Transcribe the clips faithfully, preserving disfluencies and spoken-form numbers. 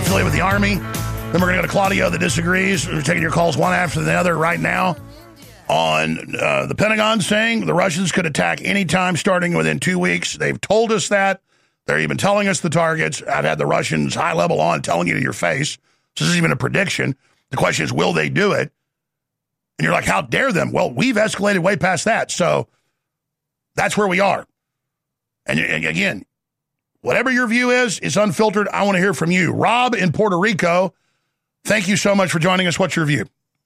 affiliated with the Army. Then we're going to go to Claudio that disagrees. We're taking your calls one after the other right now on uh, the Pentagon saying the Russians could attack anytime starting within two weeks. They've told us that. They're even telling us the targets. I've had the Russians high level on telling you to your face. So this isn't even a prediction. The question is, will they do it? And you're like, how dare them? Well, we've escalated way past that. So that's where we are. And, and again, whatever your view is, it's unfiltered. I want to hear from you. Rob in Puerto Rico, thank you so much for joining us. What's your view?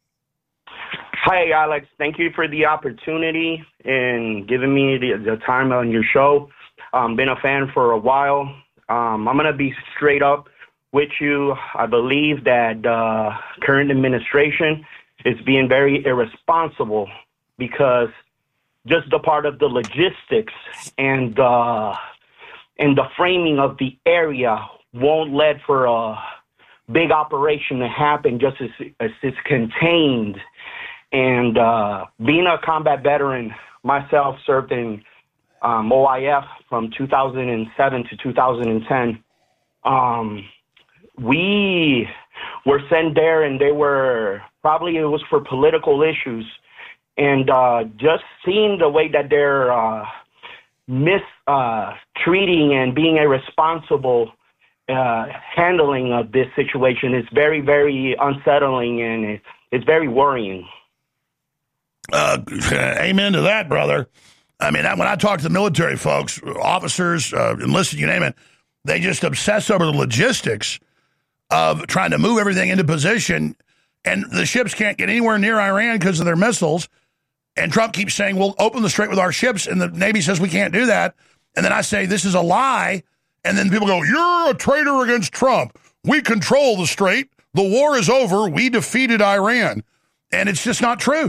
Hi, Alex. Thank you for the opportunity and giving me the, the time on your show. Um, been a fan for a while. Um, I'm going to be straight up with you. I believe that the current administration is being very irresponsible because just the part of the logistics and uh, and the framing of the area won't let for a big operation to happen just as, as it's contained. And uh, being a combat veteran, myself served in um, O I F from two thousand seven to two thousand ten. Um, we were sent there, and they were probably it was for political issues. And uh, just seeing the way that they're uh, mistreating uh, and being irresponsible uh, handling of this situation is very, very unsettling, and it, it's very worrying. Uh, amen to that, brother. I mean, when I talk to the military folks, officers, uh, enlisted, you name it, they just obsess over the logistics of trying to move everything into position, and the ships can't get anywhere near Iran because of their missiles. And Trump keeps saying, we'll open the strait with our ships, and the Navy says we can't do that. And then I say, this is a lie. And then people go, you're a traitor against Trump. We control the strait. The war is over. We defeated Iran. And it's just not true.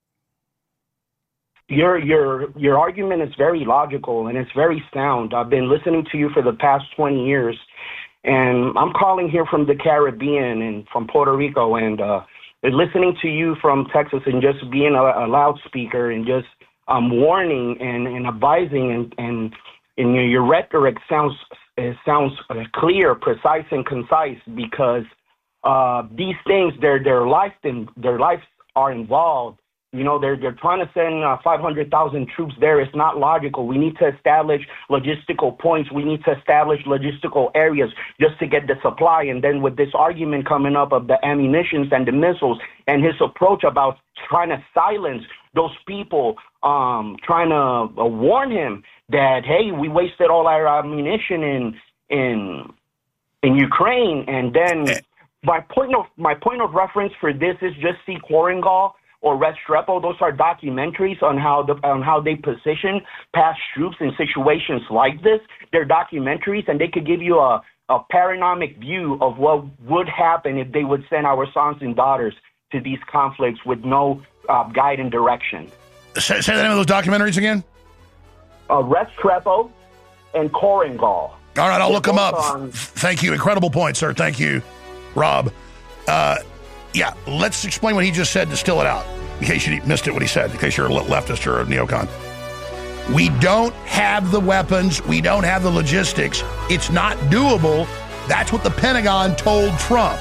Your your your argument is very logical, and it's very sound. I've been listening to you for the past twenty years, and I'm calling here from the Caribbean and from Puerto Rico, and uh, listening to you from Texas and just being a, a loudspeaker and just um, warning and, and advising, and, and, and your, your rhetoric sounds it sounds clear, precise, and concise, because uh, these things, their their life and their lives are involved. You know, they're they're trying to send uh, five hundred thousand troops there. It's not logical. We need to establish logistical points. We need to establish logistical areas just to get the supply. And then with this argument coming up of the ammunitions and the missiles, and his approach about trying to silence those people, um, trying to uh, warn him that, hey, we wasted all our ammunition in in in Ukraine. And then my point of my point of reference for this is just see Korengal or Restrepo. Those are documentaries on how the, on how they position past troops in situations like this. They're documentaries, and they could give you a, a panoramic view of what would happen if they would send our sons and daughters to these conflicts with no uh, guide and direction. Say, say the name of those documentaries again. Uh, Restrepo and Korengal. All right, I'll They're look them up. on... Thank you. Incredible point, sir. Thank you, Rob. Uh, Yeah, let's explain what he just said, distill it out, in case you missed it, what he said, in case you're a leftist or a neocon. We don't have the weapons. We don't have the logistics. It's not doable. That's what the Pentagon told Trump.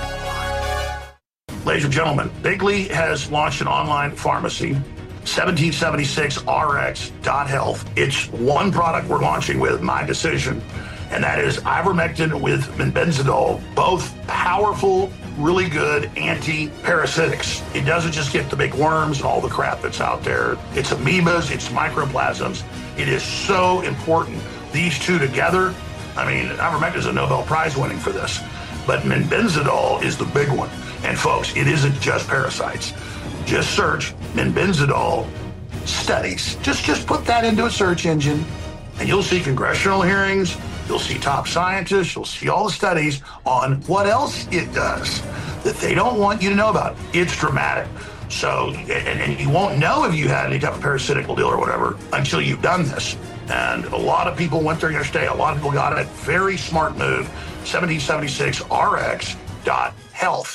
Ladies and gentlemen, Bigley has launched an online pharmacy, seventeen seventy-six R X dot health. It's one product we're launching with, my decision, and that is ivermectin with benzidol, both powerful, really good anti-parasitics. It doesn't just get the big worms and all the crap that's out there. It's amoebas, it's microplasms. It is so important. These two together, I mean, ivermectin is a Nobel Prize winning for this, but benzidol is the big one. And folks, it isn't just parasites. Just search benzidol studies. Just, just put that into a search engine, and you'll see congressional hearings. You'll see top scientists, you'll see all the studies on what else it does that they don't want you to know about. It's dramatic. So, and, and you won't know if you had any type of parasitical deal or whatever until you've done this. And a lot of people went there yesterday. A lot of people got it. Very smart move. seventeen seventy-six R X dot health.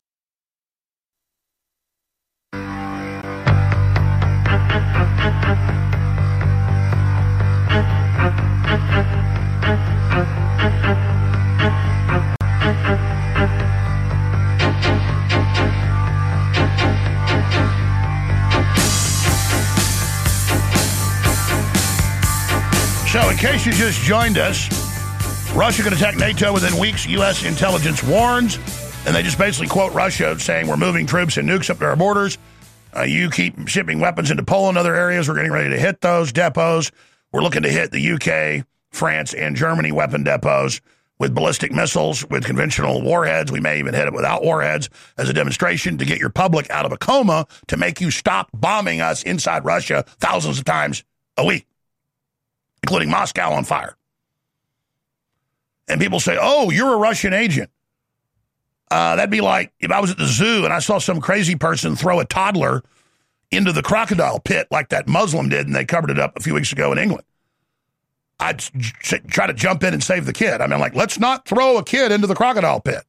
So, in case you just joined us, Russia could attack NATO within weeks, U S intelligence warns. And they just basically quote Russia saying, we're moving troops and nukes up to our borders. Uh, you keep shipping weapons into Poland and other areas. We're getting ready to hit those depots. We're looking to hit the U K, France, and Germany weapon depots with ballistic missiles, with conventional warheads. We may even hit it without warheads as a demonstration to get your public out of a coma, to make you stop bombing us inside Russia thousands of times a week, including Moscow on fire. And people say, oh, you're a Russian agent. Uh, that'd be like if I was at the zoo and I saw some crazy person throw a toddler into the crocodile pit like that Muslim did, and they covered it up a few weeks ago in England. I'd j- try to jump in and save the kid. I mean, like, let's not throw a kid into the crocodile pit.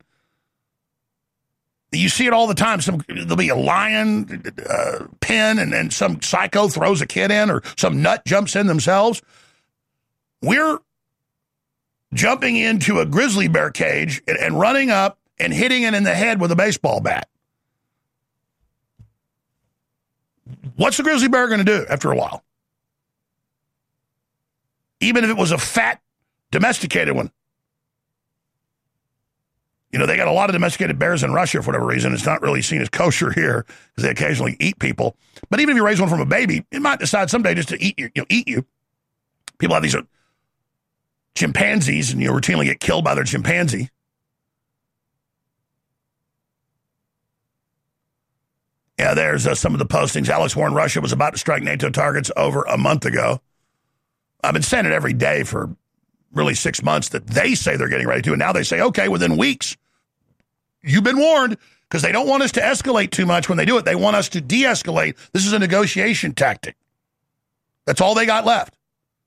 You see it all the time. Some There'll be a lion uh, pen, and, and some psycho throws a kid in, or some nut jumps in themselves. We're jumping into a grizzly bear cage and, and running up and hitting it in the head with a baseball bat. What's the grizzly bear going to do after a while? Even if it was a fat, domesticated one. You know, they got a lot of domesticated bears in Russia for whatever reason. It's not really seen as kosher here because they occasionally eat people. But even if you raise one from a baby, it might decide someday just to eat you. You know, eat you. People have these uh, chimpanzees, and you routinely get killed by their chimpanzee. Yeah, there's uh, some of the postings. Alex warned Russia was about to strike NATO targets over a month ago. I've been saying it every day for really six months that they say they're getting ready to, and now they say, okay, within weeks. You've been warned, because they don't want us to escalate too much when they do it. They want us to de-escalate. This is a negotiation tactic. That's all they got left.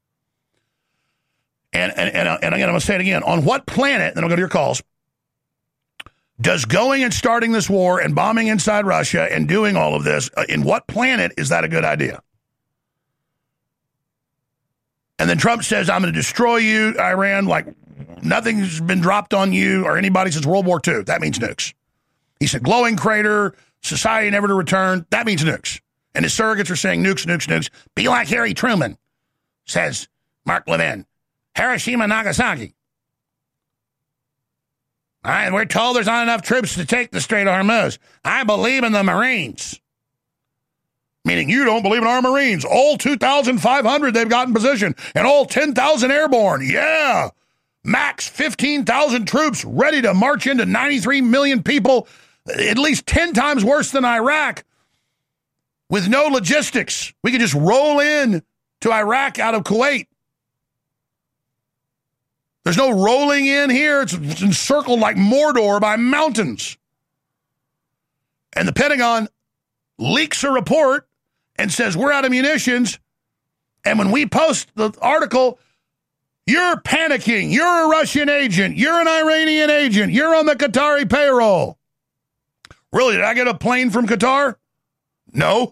And, and, and, and again, I'm going to say it again. On what planet, then I'll go to your calls, does going and starting this war and bombing inside Russia and doing all of this, uh, in what planet is that a good idea? And then Trump says, I'm going to destroy you, Iran, like nothing's been dropped on you or anybody since World War Two. That means nukes. He said, glowing crater, society never to return. That means nukes. And his surrogates are saying nukes, nukes, nukes. Be like Harry Truman, says Mark Levin. Hiroshima, Nagasaki. All right, we're told there's not enough troops to take the Strait of Hormuz. I believe in the Marines. Meaning you don't believe in our Marines. All two thousand five hundred they've got in position, and all ten thousand airborne. Yeah. Max fifteen thousand troops ready to march into ninety-three million people, at least ten times worse than Iraq, with no logistics. We could just roll in to Iraq out of Kuwait. There's no rolling in here. It's, it's encircled like Mordor by mountains. And the Pentagon leaks a report and says, we're out of munitions. And when we post the article, you're panicking. You're a Russian agent. You're an Iranian agent. You're on the Qatari payroll. Really, did I get a plane from Qatar? No.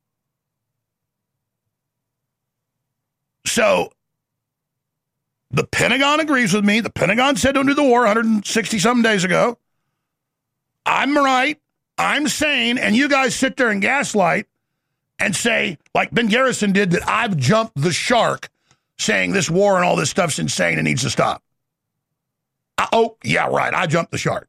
So the Pentagon agrees with me. The Pentagon said don't do the war one hundred sixty some days ago. I'm right. I'm sane. And you guys sit there and gaslight and say, like Ben Garrison did, that I've jumped the shark, saying this war and all this stuff's insane and needs to stop. I, oh, yeah, right. I jumped the shark.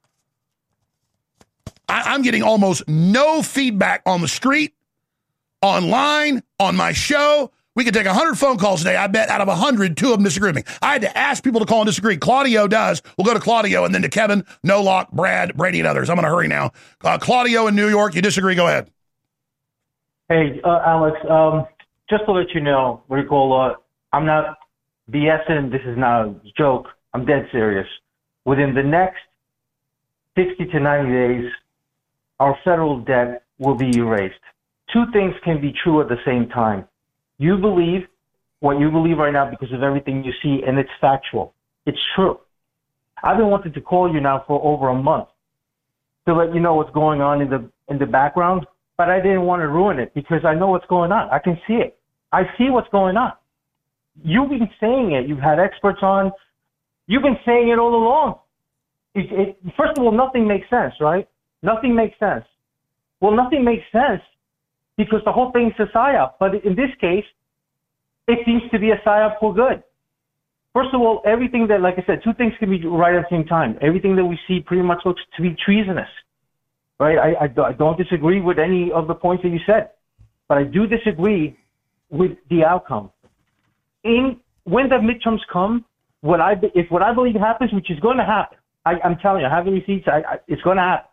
I, I'm getting almost no feedback on the street, online, on my show. We could take one hundred phone calls today. I bet out of one hundred, two of them disagree with me. I had to ask people to call and disagree. Claudio does. We'll go to Claudio and then to Kevin, Nolock, Brad, Brady, and others. I'm going to hurry now. Uh, Claudio in New York, you disagree? Go ahead. Hey, uh, Alex, um, just to let you know, Ricola, I'm not BSing. This is not a joke. I'm dead serious. Within the next sixty to ninety days, our federal debt will be erased. Two things can be true at the same time. You believe what you believe right now because of everything you see, and it's factual. It's true. I've been wanting to call you now for over a month to let you know what's going on in the in the background, but I didn't want to ruin it because I know what's going on. I can see it. I see what's going on. You've been saying it. You've had experts on. You've been saying it all along. It, it, first of all, nothing makes sense, right? Nothing makes sense. Well, nothing makes sense because the whole thing's a psyop. But in this case, it seems to be a psyop for good. First of all, everything that, like I said, two things can be right at the same time. Everything that we see pretty much looks to be treasonous, right? I, I, I don't disagree with any of the points that you said, but I do disagree with the outcome. In when the midterms come, what I if what I believe happens, which is going to happen, I, I'm telling you, I have the receipts. I, I, it's going to happen.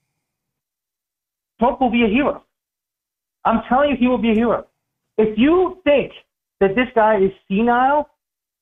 Trump will be a hero. I'm telling you, he will be a hero. If you think that this guy is senile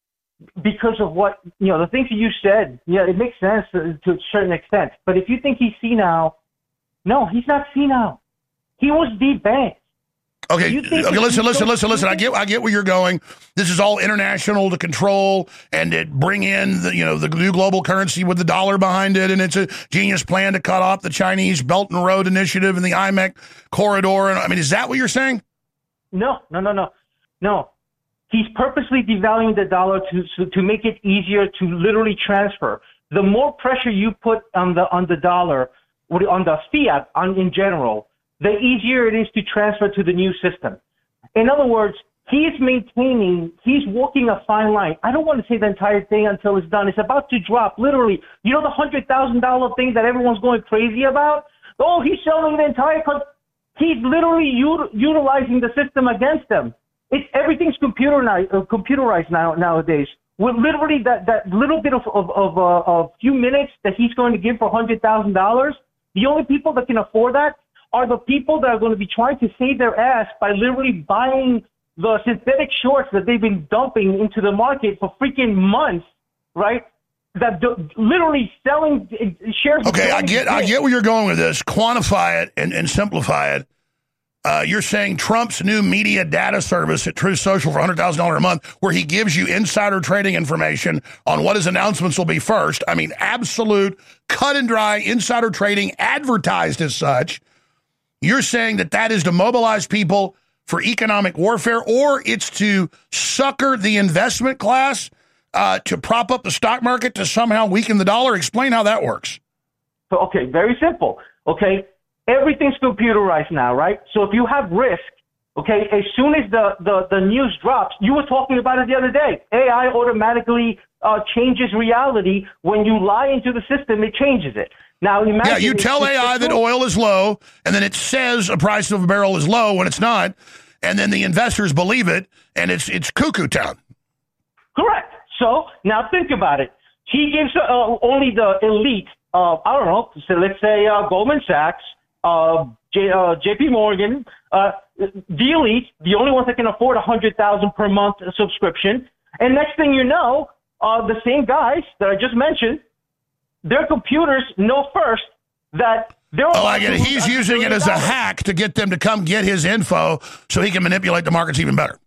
because of what, you know, the things that you said, yeah, it makes sense to, to a certain extent. But if you think he's senile, no, he's not senile. He was debanked. Okay, okay. Listen, listen, listen, listen. I get, I get where you're going. This is all international to control and to bring in the, you know, the new global currency with the dollar behind it, and it's a genius plan to cut off the Chinese Belt and Road Initiative and the I M E C corridor. And I mean, is that what you're saying? No, no, no, no, no. He's purposely devaluing the dollar to to make it easier to literally transfer. The more pressure you put on the on the dollar, on the fiat, on in general, the easier it is to transfer to the new system. In other words, he is maintaining, he's walking a fine line. I don't want to say the entire thing until it's done. It's about to drop, literally. You know the one hundred thousand dollars thing that everyone's going crazy about? Oh, he's selling the entire country. He's literally u- utilizing the system against them. It's, everything's computerized, uh, computerized now nowadays. With literally that, that little bit of, of, of uh, a few minutes that he's going to give for one hundred thousand dollars, the only people that can afford that are the people that are going to be trying to save their ass by literally buying the synthetic shorts that they've been dumping into the market for freaking months, right? That do, literally selling shares. Okay, I get, I get where you're going with this. Quantify it and, and simplify it. Uh, you're saying Trump's new media data service at Truth Social for one hundred thousand dollars a month, where he gives you insider trading information on what his announcements will be first. I mean, absolute cut and dry insider trading advertised as such. You're saying that that is to mobilize people for economic warfare, or it's to sucker the investment class uh, to prop up the stock market to somehow weaken the dollar? Explain how that works. Okay, very simple. Okay, everything's computerized now, right? So if you have risk, okay, as soon as the, the, the news drops, you were talking about it the other day, A I automatically uh, changes reality. When you lie into the system, it changes it. Now, imagine yeah, you tell A I that oil is low, and then it says a price of a barrel is low when it's not, and then the investors believe it, and it's it's cuckoo town. Correct. So now think about it. He gives uh, only the elite, uh, I don't know, so let's say uh, Goldman Sachs, uh, J, uh, J P Morgan, uh, the elite, the only ones that can afford one hundred thousand dollars per month subscription. And next thing you know, uh, the same guys that I just mentioned, their computers know first that they're... Oh, I get it. He's using it as a hack to get them to come get his info so he can manipulate the markets even better.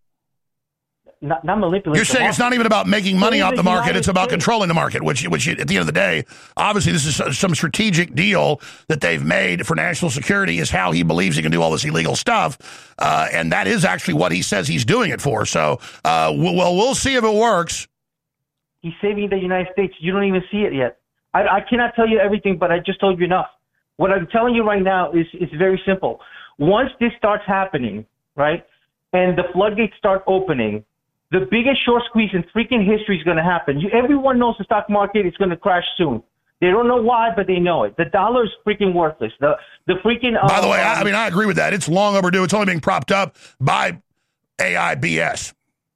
Not, not manipulate. You're saying it's not even about making money off the market. It's about controlling the market, which, which at the end of the day, obviously this is some strategic deal that they've made for national security, is how he believes he can do all this illegal stuff. Uh, and that is actually what he says he's doing it for. So, uh, well, we'll see if it works. He's saving the United States. You don't even see it yet. I, I cannot tell you everything, but I just told you enough. What I'm telling you right now is, is very simple. Once this starts happening, right, and the floodgates start opening, the biggest short squeeze in freaking history is going to happen. You, everyone knows the stock market is going to crash soon. They don't know why, but they know it. The dollar is freaking worthless. The the freaking... Uh, By the way, I, I mean, I agree with that. It's long overdue. It's only being propped up by A I B S.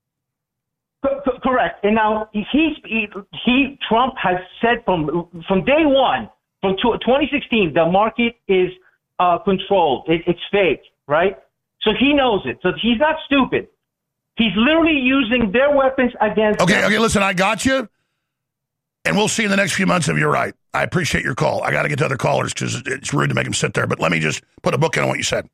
Correct. And now he, he, he, Trump has said from from day one, from twenty sixteen, the market is uh, controlled. It, it's fake, right? So he knows it. So he's not stupid. He's literally using their weapons against Okay, them. okay, listen, I got you. And we'll see in the next few months if you're right. I appreciate your call. I got to get to other callers because it's rude to make them sit there. But let me just put a book in on what you said.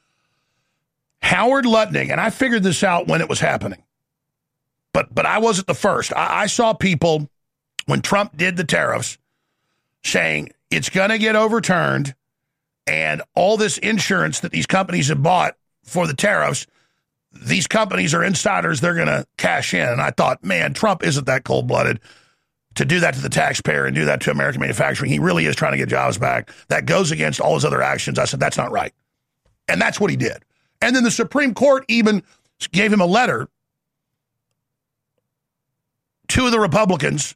Howard Lutnick, and I figured this out when it was happening. But but I wasn't the first. I, I saw people, when Trump did the tariffs, saying it's going to get overturned, and all this insurance that these companies have bought for the tariffs, these companies are insiders, they're going to cash in. And I thought, man, Trump isn't that cold-blooded to do that to the taxpayer and do that to American manufacturing. He really is trying to get jobs back. That goes against all his other actions. I said, that's not right. And that's what he did. And then the Supreme Court even gave him a letter two of the Republicans,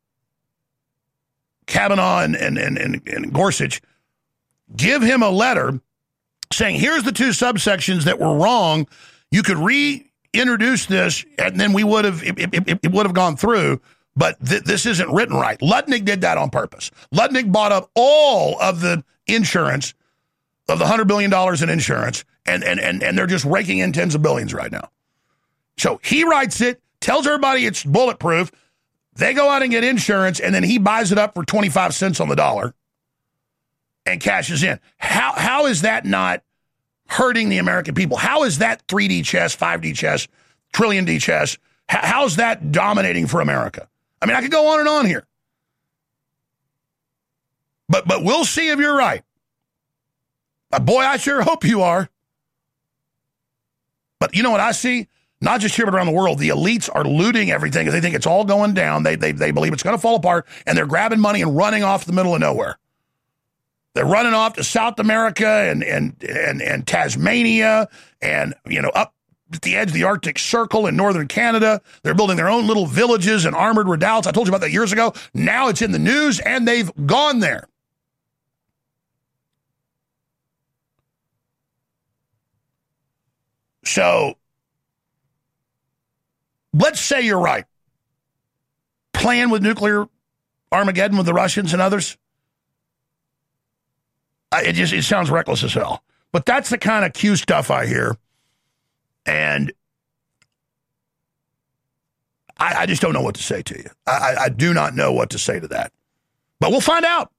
Kavanaugh and, and, and, and, and Gorsuch, give him a letter saying, here's the two subsections that were wrong. You could reintroduce this, and then we would have, it, it, it would have gone through, but th- this isn't written right. Lutnick did that on purpose. Lutnick bought up all of the insurance, of the one hundred billion dollars in insurance, and, and, and, and they're just raking in tens of billions right now. So he writes it, tells everybody it's bulletproof. They go out and get insurance, and then he buys it up for twenty-five cents on the dollar and cashes in. How How is that not hurting the American people? How is that three D chess, five D chess, trillion D chess? How, how's that dominating for America? I mean, I could go on and on here. But but we'll see if you're right. But boy, I sure hope you are. But you know what I see? Not just here, but around the world. The elites are looting everything because they think it's all going down. They, they, they believe it's going to fall apart, and they're grabbing money and running off the middle of nowhere. They're running off to South America and, and, and, and Tasmania and, you know, up at the edge of the Arctic Circle in northern Canada. They're building their own little villages and armored redoubts. I told you about that years ago. Now it's in the news, and they've gone there. So let's say you're right. Playing with nuclear Armageddon with the Russians and others. It just it sounds reckless as hell. But that's the kind of Q stuff I hear. And I, I just don't know what to say to you. I, I do not know what to say to that. But we'll find out.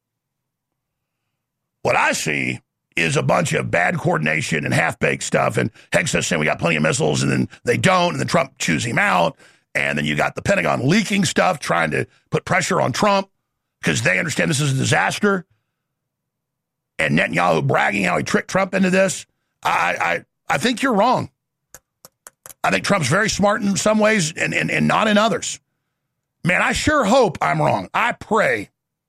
What I see is a bunch of bad coordination and half-baked stuff. And Hegseth saying we got plenty of missiles, and then they don't, and then Trump chews him out. And then you got the Pentagon leaking stuff, trying to put pressure on Trump because they understand this is a disaster. And Netanyahu bragging how he tricked Trump into this. I I, I think you're wrong. I think Trump's very smart in some ways and, and, and not in others. Man, I sure hope I'm wrong. I pray.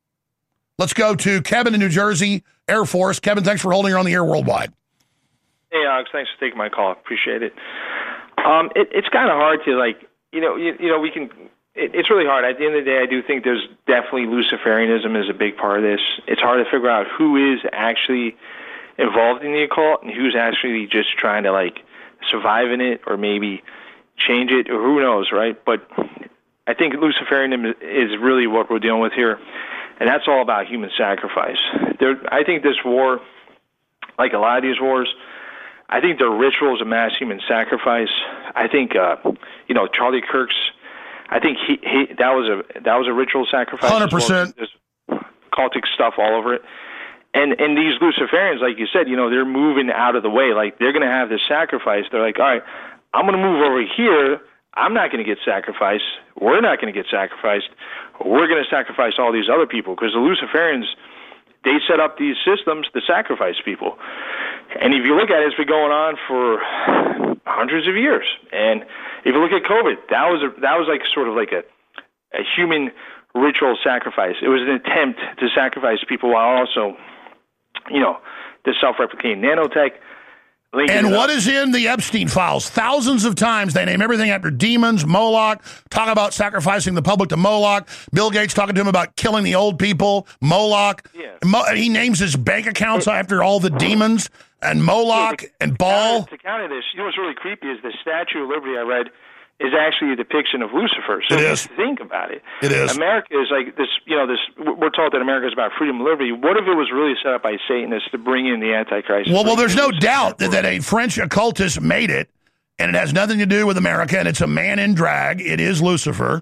Let's go to Kevin in New Jersey, Air Force. Kevin, thanks for holding her on the air worldwide. Hey, Alex, thanks for taking my call. Appreciate it. Um, it it's kind of hard to, like, you know, you, you know, we can, it, it's really hard. At the end of the day, I do think there's definitely Luciferianism is a big part of this. It's hard to figure out who is actually involved in the occult and who's actually just trying to, like, survive in it or maybe change it, or who knows, right? But I think Luciferianism is really what we're dealing with here. And that's all about human sacrifice. There, I think this war, like a lot of these wars, I think they're rituals of mass human sacrifice. I think, uh, you know, Charlie Kirk's, I think he, he that was a that was a ritual sacrifice. one hundred percent. There's cultic stuff all over it. And and these Luciferians, like you said, you know, they're moving out of the way. Like, they're going to have this sacrifice. They're like, all right, I'm going to move over here. I'm not going to get sacrificed. We're not going to get sacrificed. We're going to sacrifice all these other people, because the Luciferians, they set up these systems to sacrifice people. And if you look at it, it's been going on for hundreds of years. And if you look at COVID, that was a, that was like sort of like a, a human ritual sacrifice. It was an attempt to sacrifice people while also, you know, the self-replicating nanotech. And what is in the Epstein files? Thousands of times they name everything after demons, Moloch, talk about sacrificing the public to Moloch. Bill Gates talking to him about killing the old people, Moloch. Yeah. Mo- he names his bank accounts after all the demons and Moloch yeah, to, and Baal. To counter this, you know what's really creepy is the Statue of Liberty I read is actually a depiction of Lucifer. So it is. Think about it. It is. America is like this, you know, this, we're taught that America is about freedom and liberty. What if it was really set up by Satanists to bring in the Antichrist? Well, well, there's no doubt that, that a French occultist made it, and it has nothing to do with America, and it's a man in drag. It is Lucifer,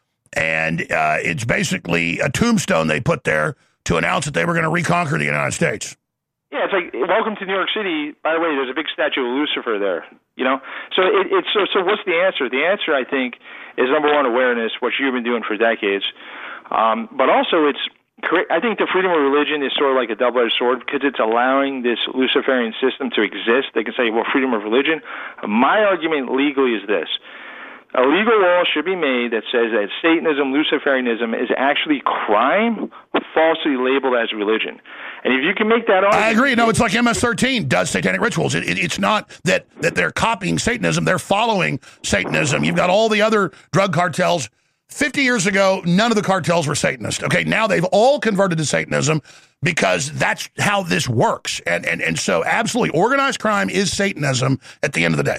and uh, it's basically a tombstone they put there to announce that they were going to reconquer the United States. Yeah, it's like, welcome to New York City. By the way, there's a big statue of Lucifer there, you know? So it, it's so, so what's the answer? The answer, I think, is number one, awareness, what you've been doing for decades. Um, but also, it's, I think the freedom of religion is sort of like a double-edged sword, because it's allowing this Luciferian system to exist. They can say, well, freedom of religion. My argument legally is this. A legal law should be made that says that Satanism, Luciferianism is actually crime falsely labeled as religion. And if you can make that argument... I agree. No, it's like M S thirteen does satanic rituals. It, it, it's not that, that they're copying Satanism. They're following Satanism. You've got all the other drug cartels fifty years ago, none of the cartels were Satanist. Okay, now they've all converted to Satanism because that's how this works. And, and, and so absolutely, organized crime is Satanism at the end of the day.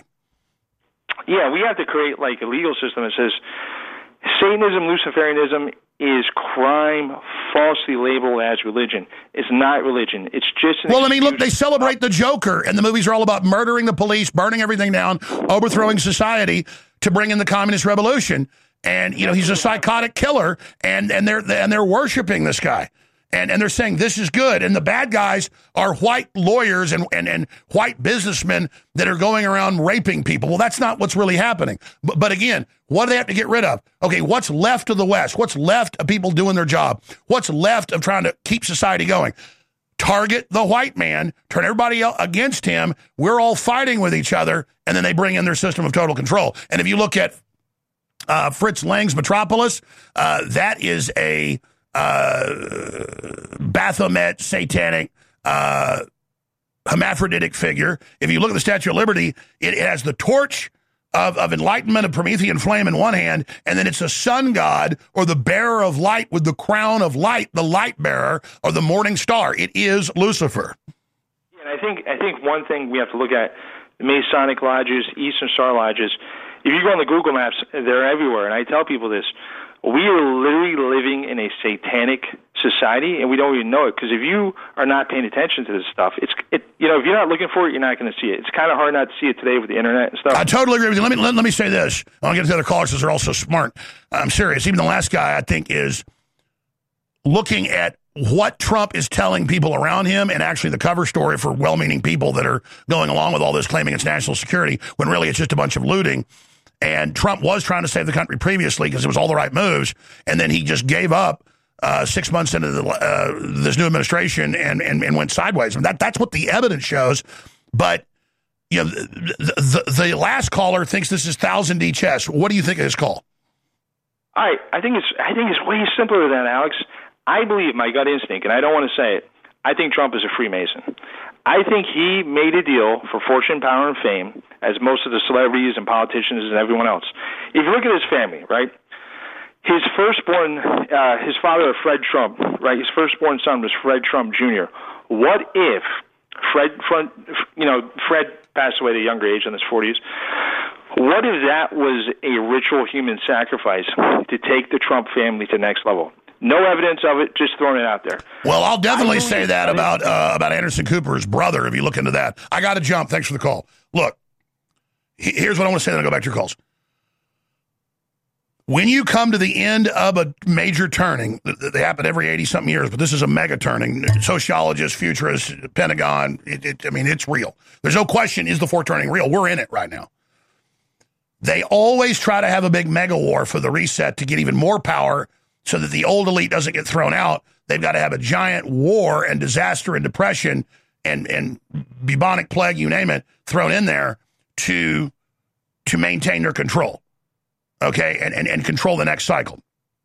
Yeah, we have to create like a legal system that says Satanism, Luciferianism is crime falsely labeled as religion. It's not religion. It's just an Well, I mean, look, they celebrate the Joker, and the movies are all about murdering the police, burning everything down, overthrowing society to bring in the communist revolution. And, you know, he's a psychotic killer, and, and they're and they're worshiping this guy. And and they're saying this is good. And the bad guys are white lawyers and, and, and white businessmen that are going around raping people. Well, that's not what's really happening. But, but again, what do they have to get rid of? Okay, what's left of the West? What's left of people doing their job? What's left of trying to keep society going? Target the white man, turn everybody else against him. We're all fighting with each other, and then they bring in their system of total control. And if you look at uh, Fritz Lang's Metropolis, uh, that is a uh, Baphomet, satanic, uh, hermaphroditic figure. If you look at the Statue of Liberty, it, it has the torch of, of enlightenment, of Promethean flame in one hand, and then it's a sun god or the bearer of light with the crown of light, the light bearer or the morning star. It is Lucifer. And I think I think one thing we have to look at, the Masonic lodges, Eastern Star lodges, if you go on the Google Maps, they're everywhere. And I tell people this. We are literally living in a satanic society, and we don't even know it. Because if you are not paying attention to this stuff, it's it. You know, if you're not looking for it, you're not going to see it. It's kind of hard not to see it today with the internet and stuff. I totally agree with you. Let me let, let me say this. I'll get to the other callers because they're all so smart. I'm serious. Even the last guy, I think, is looking at what Trump is telling people around him, and actually the cover story for well-meaning people that are going along with all this, claiming it's national security, when really it's just a bunch of looting. And Trump was trying to save the country previously because it was all the right moves, and then he just gave up uh, six months into the, uh, this new administration and, and, and went sideways. And that that's what the evidence shows. But you know, the, the, the last caller thinks this is Thousand D chess. What do you think of his call? I I think it's I think it's way simpler than that, Alex. I believe my gut instinct, and I don't want to say it. I think Trump is a Freemason. I think he made a deal for fortune, power, and fame, as most of the celebrities and politicians and everyone else. If you look at his family, right, his firstborn, uh, his father, Fred Trump, right, his firstborn son was Fred Trump Junior What if Fred, Fred, you know, Fred passed away at a younger age, in his forties. What if that was a ritual human sacrifice to take the Trump family to the next level? No evidence of it, just throwing it out there. Well, I'll definitely say that about uh, about Anderson Cooper's brother, if you look into that. I got to jump. Thanks for the call. Look, here's what I want to say, then I'll go back to your calls. When you come to the end of a major turning, they happen every eighty-something years, but this is a mega turning. Sociologists, futurists, Pentagon, it, it, I mean, it's real. There's no question, is the fourth turning real? We're in it right now. They always try to have a big mega war for the reset to get even more power, so that the old elite doesn't get thrown out. They've got to have a giant war and disaster and depression and, and bubonic plague, you name it, thrown in there to, to maintain their control, okay, and, and, and control the next cycle.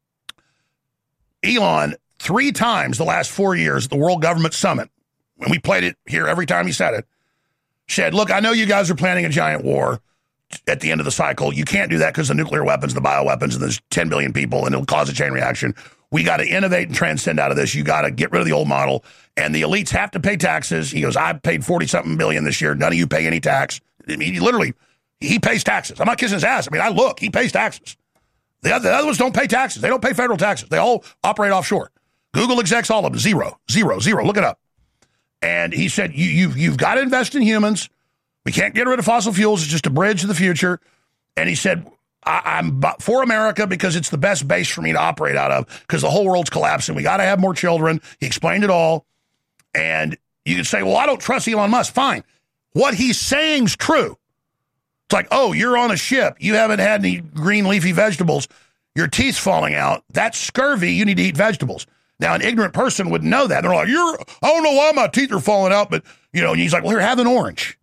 Elon, three times the last four years at the World Government Summit, when we played it here every time he said it, said, look, I know you guys are planning a giant war at the end of the cycle. You can't do that because the nuclear weapons, the bioweapons, and there's ten billion people, and it'll cause a chain reaction. We got to innovate and transcend out of this. You got to get rid of the old model, and the elites have to pay taxes. He goes, I paid forty-something billion this year. None of you pay any tax. I mean, he literally, he pays taxes. I'm not kissing his ass. I mean, I look, he pays taxes. The other, the other ones don't pay taxes. They don't pay federal taxes. They all operate offshore. Google execs, all of them, zero, zero, zero. Look it up. And he said, you, you've, you've got to invest in humans. We can't get rid of fossil fuels. It's just a bridge to the future. And he said, I, I'm for America because it's the best base for me to operate out of because the whole world's collapsing. We got to have more children. He explained it all. And you can say, well, I don't trust Elon Musk. Fine. What he's saying's true. It's like, oh, you're on a ship. You haven't had any green leafy vegetables. Your teeth's falling out. That's scurvy. You need to eat vegetables. Now, an ignorant person would know that. They're like, you're, I don't know why my teeth are falling out, but, you know, and he's like, well, here, have an orange.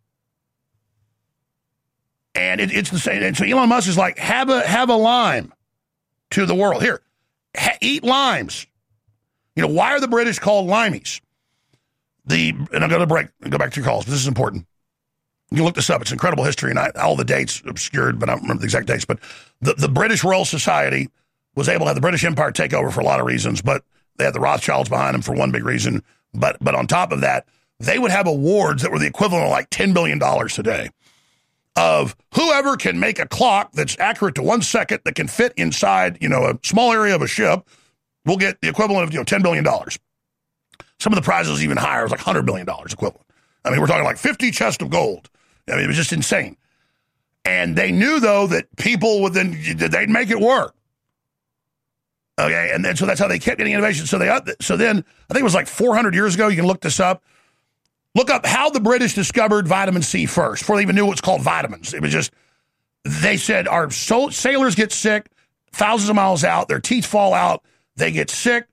And it, it's the same. And so Elon Musk is like, have a have a lime to the world. Here, ha, eat limes. You know, why are the British called limeys? The and I'll go to break and go back to your calls. But this is important. You can look this up. It's incredible history, and I, all the dates obscured, but I don't remember the exact dates. But the, the British Royal Society was able to have the British Empire take over for a lot of reasons, but they had the Rothschilds behind them for one big reason. But but on top of that, they would have awards that were the equivalent of like ten billion dollars today of whoever can make a clock that's accurate to one second that can fit inside, you know, a small area of a ship will get the equivalent of, you know, ten billion dollars. Some of the prizes even higher. It was like one hundred billion dollars equivalent. I mean, we're talking like fifty chests of gold. I mean, it was just insane. And they knew, though, that people would then, they'd make it work. Okay, and then so that's how they kept getting innovation. So they, so then, I think it was like four hundred years ago, you can look this up. Look up how the British discovered vitamin C first, before they even knew what's called vitamins. It was just, they said our so- sailors get sick, thousands of miles out, their teeth fall out, they get sick.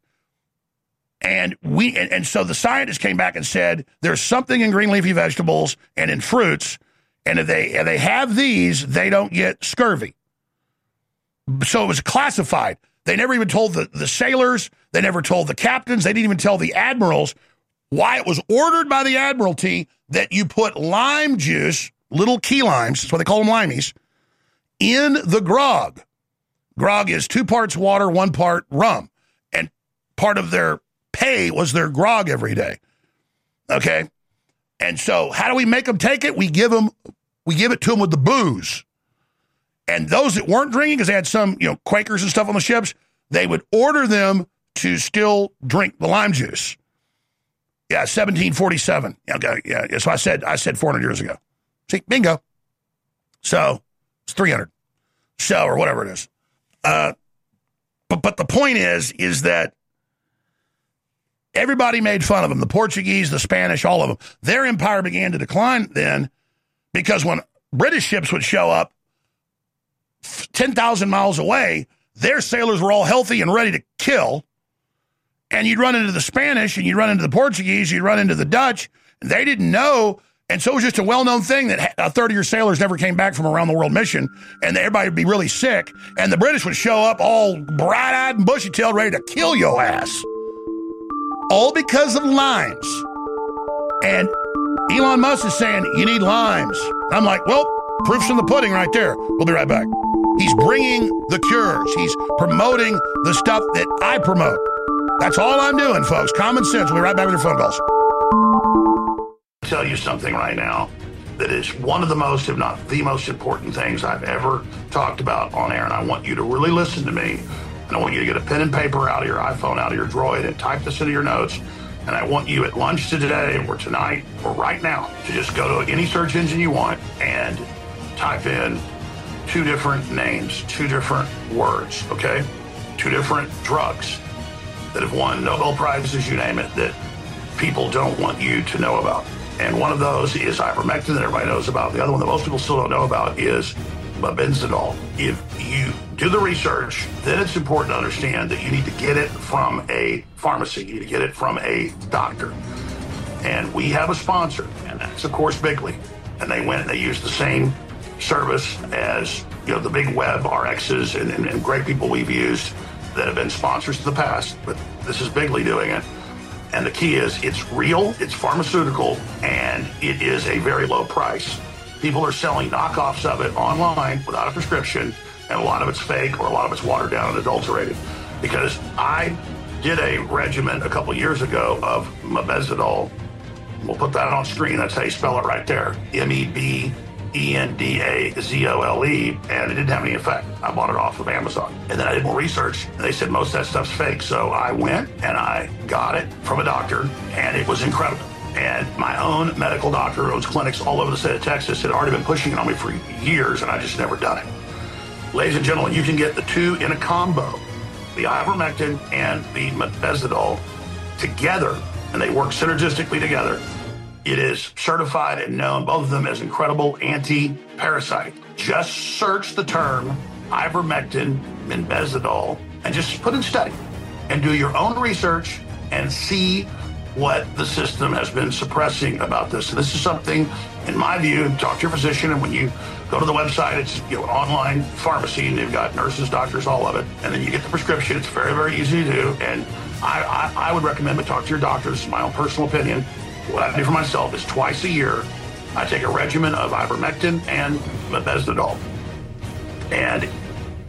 And we and, and so the scientists came back and said, there's something in green leafy vegetables and in fruits, and if they if they have these, they don't get scurvy. So it was classified. They never even told the, the sailors, they never told the captains, they didn't even tell the admirals why it was ordered by the Admiralty that you put lime juice, little key limes, that's why they call them limeys, in the grog. Grog is two parts water, one part rum. And part of their pay was their grog every day. Okay? And so how do we make them take it? We give them, we give it to them with the booze. And those that weren't drinking, because they had some, you know, Quakers and stuff on the ships, they would order them to still drink the lime juice. Yeah, seventeen forty-seven. Okay, yeah. So I said, I said four hundred years ago. See, bingo. So it's three hundred. So, or whatever it is. Uh, but but the point is, is that everybody made fun of them. The Portuguese, the Spanish, all of them. Their empire began to decline then, because when British ships would show up ten thousand miles away, their sailors were all healthy and ready to kill. And you'd run into the Spanish, and you'd run into the Portuguese, you'd run into the Dutch. And they didn't know. And so it was just a well-known thing that a third of your sailors never came back from a around-the-world mission, and everybody would be really sick. And the British would show up all bright-eyed and bushy-tailed, ready to kill your ass. All because of limes. And Elon Musk is saying, you need limes. I'm like, well, proof's in the pudding right there. We'll be right back. He's bringing the cures. He's promoting the stuff that I promote. That's all I'm doing, folks. Common sense. We'll be right back with your phone calls. I'll tell you something right now that is one of the most, if not the most important things I've ever talked about on air, and I want you to really listen to me, and I want you to get a pen and paper out of your iPhone, out of your Droid, and type this into your notes, and I want you at lunch today or tonight or right now to just go to any search engine you want and type in two different names, two different words, okay? Two different drugs that have won Nobel Prizes, you name it, that people don't want you to know about. And one of those is ivermectin that everybody knows about. The other one that most people still don't know about is mebendazole. If you do the research, then it's important to understand that you need to get it from a pharmacy. You need to get it from a doctor. And we have a sponsor, and that's, of course, Bigley. And they went and they used the same service as, you know, the big web R Xs and, and, and great people we've used that have been sponsors in the past, but this is Bigley doing it. And the key is it's real, it's pharmaceutical, and it is a very low price. People are selling knockoffs of it online without a prescription, and a lot of it's fake or a lot of it's watered down and adulterated. Because I did a regimen a couple years ago of mebendazole. We'll put that on screen. That's how you spell it right there. M E B E N D A Z O L E, and it didn't have any effect. I bought it off of Amazon. And then I did more research, and they said most of that stuff's fake. So I went and I got it from a doctor, and it was incredible. And my own medical doctor who owns clinics all over the state of Texas had already been pushing it on me for years, and I just never done it. Ladies and gentlemen, you can get the two in a combo, the ivermectin and the mebendazole together, and they work synergistically together. It is certified and known, both of them, as incredible anti-parasite. Just search the term ivermectin, mebendazole, and just put in study and do your own research and see what the system has been suppressing about this. And this is something, in my view, talk to your physician, and when you go to the website, it's, you know, online pharmacy, and they've got nurses, doctors, all of it, and then you get the prescription. It's very, very easy to do, and I, I, I would recommend to talk to your doctor. This is my own personal opinion. What I do for myself is twice a year, I take a regimen of ivermectin and mebendazole. And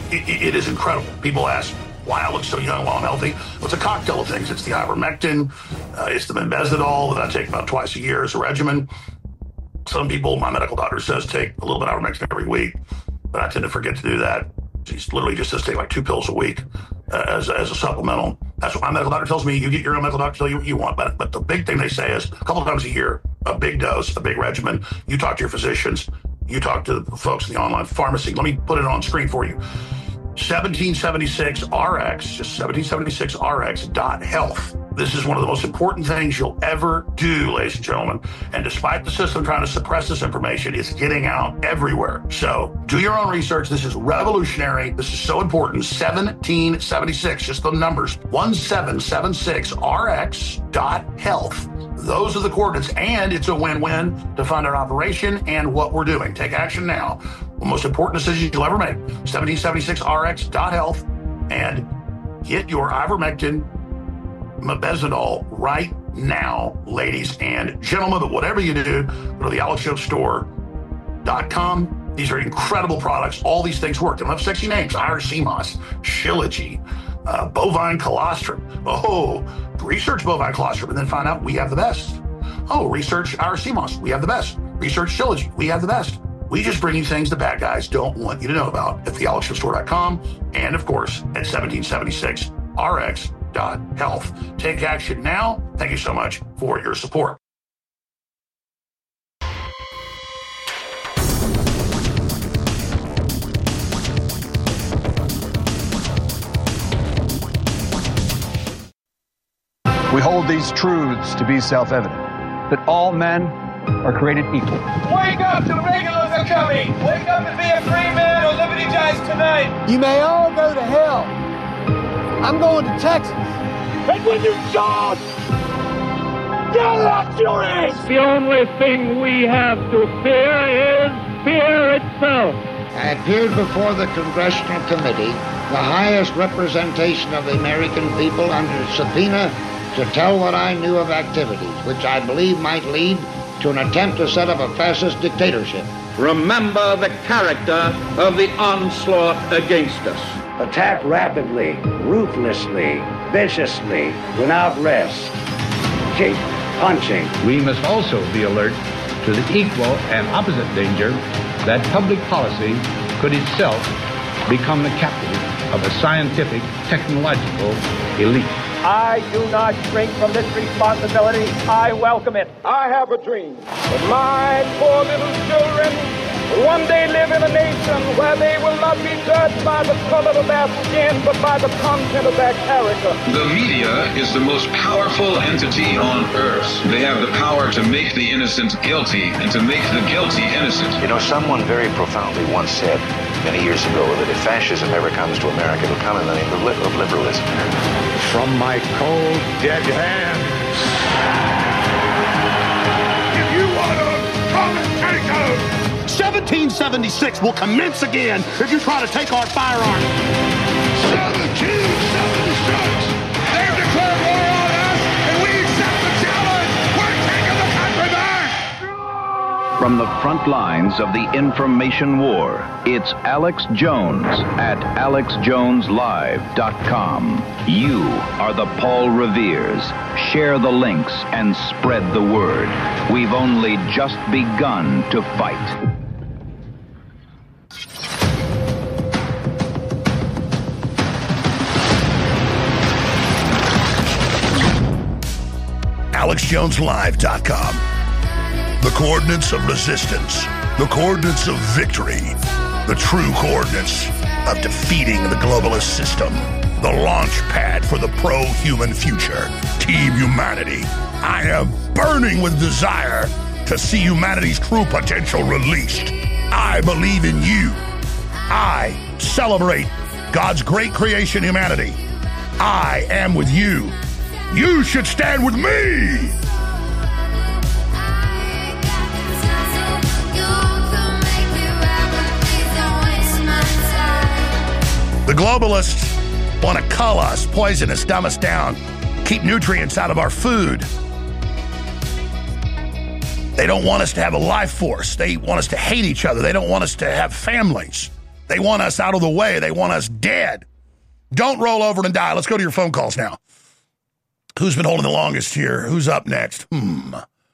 it, it is incredible. People ask, why I look so young while I'm healthy? Well, it's a cocktail of things. It's the ivermectin. Uh, it's the Membezidol that I take about twice a year as a regimen. Some people, my medical doctor says, take a little bit of ivermectin every week, but I tend to forget to do that. She's literally just says take like two pills a week uh, as, as a supplemental. That's what my medical doctor tells me. You get your own medical doctor tell you what you want. But, but the big thing they say is a couple of times a year, a big dose, a big regimen. You talk to your physicians. You talk to the folks in the online pharmacy. Let me put it on screen for you. seventeen seventy-six R X, just seventeen seventy-six R X dot health. This is one of the most important things you'll ever do, ladies and gentlemen. And despite the system trying to suppress this information, it's getting out everywhere. So do your own research. This is revolutionary. This is so important. seventeen seventy-six, just the numbers. seventeen seventy-six R X dot health. Those are the coordinates, and it's a win-win to fund our operation and what we're doing. Take action now. The most important decision you'll ever make. seventeen seventy-six R X dot health, and get your ivermectin, Membezidol right now, ladies and gentlemen. But whatever you do, go to the alex jones store dot com. These are incredible products. All these things work. They don't have sexy names. Iracemos, Shilajit, uh, bovine colostrum. Oh, research bovine colostrum and then find out we have the best. Oh, research Iracemos. We have the best. Research Shilajit. We have the best. We just bring you things the bad guys don't want you to know about at the alex jones store dot com and, of course, at seventeen seventy-six R X dot health. Take action now. Thank you so much for your support. We hold these truths to be self-evident, that all men are created equal. Wake up, the regulars are coming! Wake up and be a free man or Liberty dies tonight! You may all go to hell. I'm going to Texas. And when you don't, you're luxury! The only thing we have to fear is fear itself. I appeared before the Congressional Committee, the highest representation of the American people, under subpoena to tell what I knew of activities which I believe might lead to an attempt to set up a fascist dictatorship. Remember the character of the onslaught against us. Attack rapidly, ruthlessly, viciously, without rest. Keep punching. We must also be alert to the equal and opposite danger that public policy could itself become the captive of a scientific, technological elite. I do not shrink from this responsibility. I welcome it. I have a dream that my poor little children will one day live in a nation where they will not be judged by the color of their skin, but by the content of their character. The media is the most powerful entity on earth. They have the power to make the innocent guilty and to make the guilty innocent. You know, someone very profoundly once said many years ago that if fascism ever comes to America, it'll come in the name of liberalism. From my cold, dead hands. If you want to come and take over, seventeen seventy-six will commence again if you try to take our firearms. seventeen seventy-six! They've declared war on us, and we accept the challenge! We're taking the country back! From the front lines of the information war, it's Alex Jones at alex jones live dot com. You are the Paul Reveres. Share the links and spread the word. We've only just begun to fight. alex jones live dot com. The coordinates of resistance, the coordinates of victory, the true coordinates of defeating the globalist system, the launch pad for the pro-human future, Team Humanity. I am burning with desire to see humanity's true potential released. I believe in you. I celebrate God's great creation, humanity. I am with you. You should stand with me. The globalists want to cull us, poison us, dumb us down, keep nutrients out of our food. They don't want us to have a life force. They want us to hate each other. They don't want us to have families. They want us out of the way. They want us dead. Don't roll over and die. Let's go to your phone calls now. Who's been holding the longest here? Who's up next? Hmm.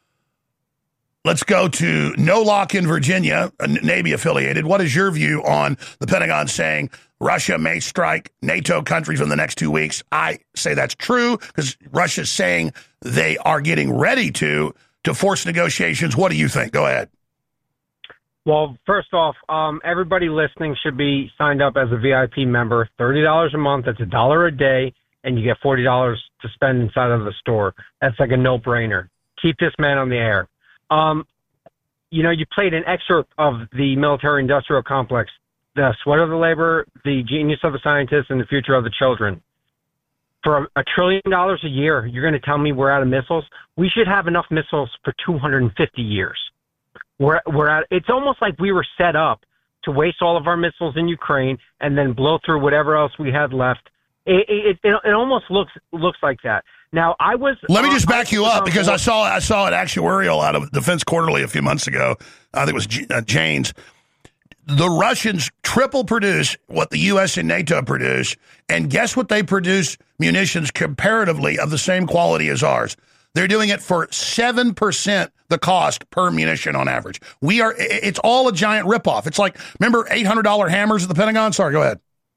Let's go to No Lock in Virginia, Navy affiliated. What is your view on the Pentagon saying Russia may strike NATO countries in the next two weeks? I say that's true because Russia's saying they are getting ready to to force negotiations. What do you think? Go ahead. Well, first off, um, everybody listening should be signed up as a V I P member. thirty dollars a month. That's a dollar a day, and you get forty dollars to spend inside of the store. That's like a no-brainer. Keep this man on the air. Um, you know, you played an excerpt of the military-industrial complex, the sweat of the labor, the genius of the scientists, and the future of the children. For a, a trillion dollars a year, you're going to tell me we're out of missiles? We should have enough missiles for two hundred fifty years. We're, we're at, it's almost like we were set up to waste all of our missiles in Ukraine and then blow through whatever else we had left. It, it, it, it almost looks looks like that. Now, I was... Let me just back you up, because I saw I saw an actuarial out of Defense Quarterly a few months ago. I think it was G, uh, Jane's. The Russians triple produce what the U S and NATO produce, and guess what they produce munitions comparatively of the same quality as ours. They're doing it for seven percent the cost per munition on average. We are, it's all a giant ripoff. It's like, remember eight hundred dollars hammers at the Pentagon? Sorry, go ahead.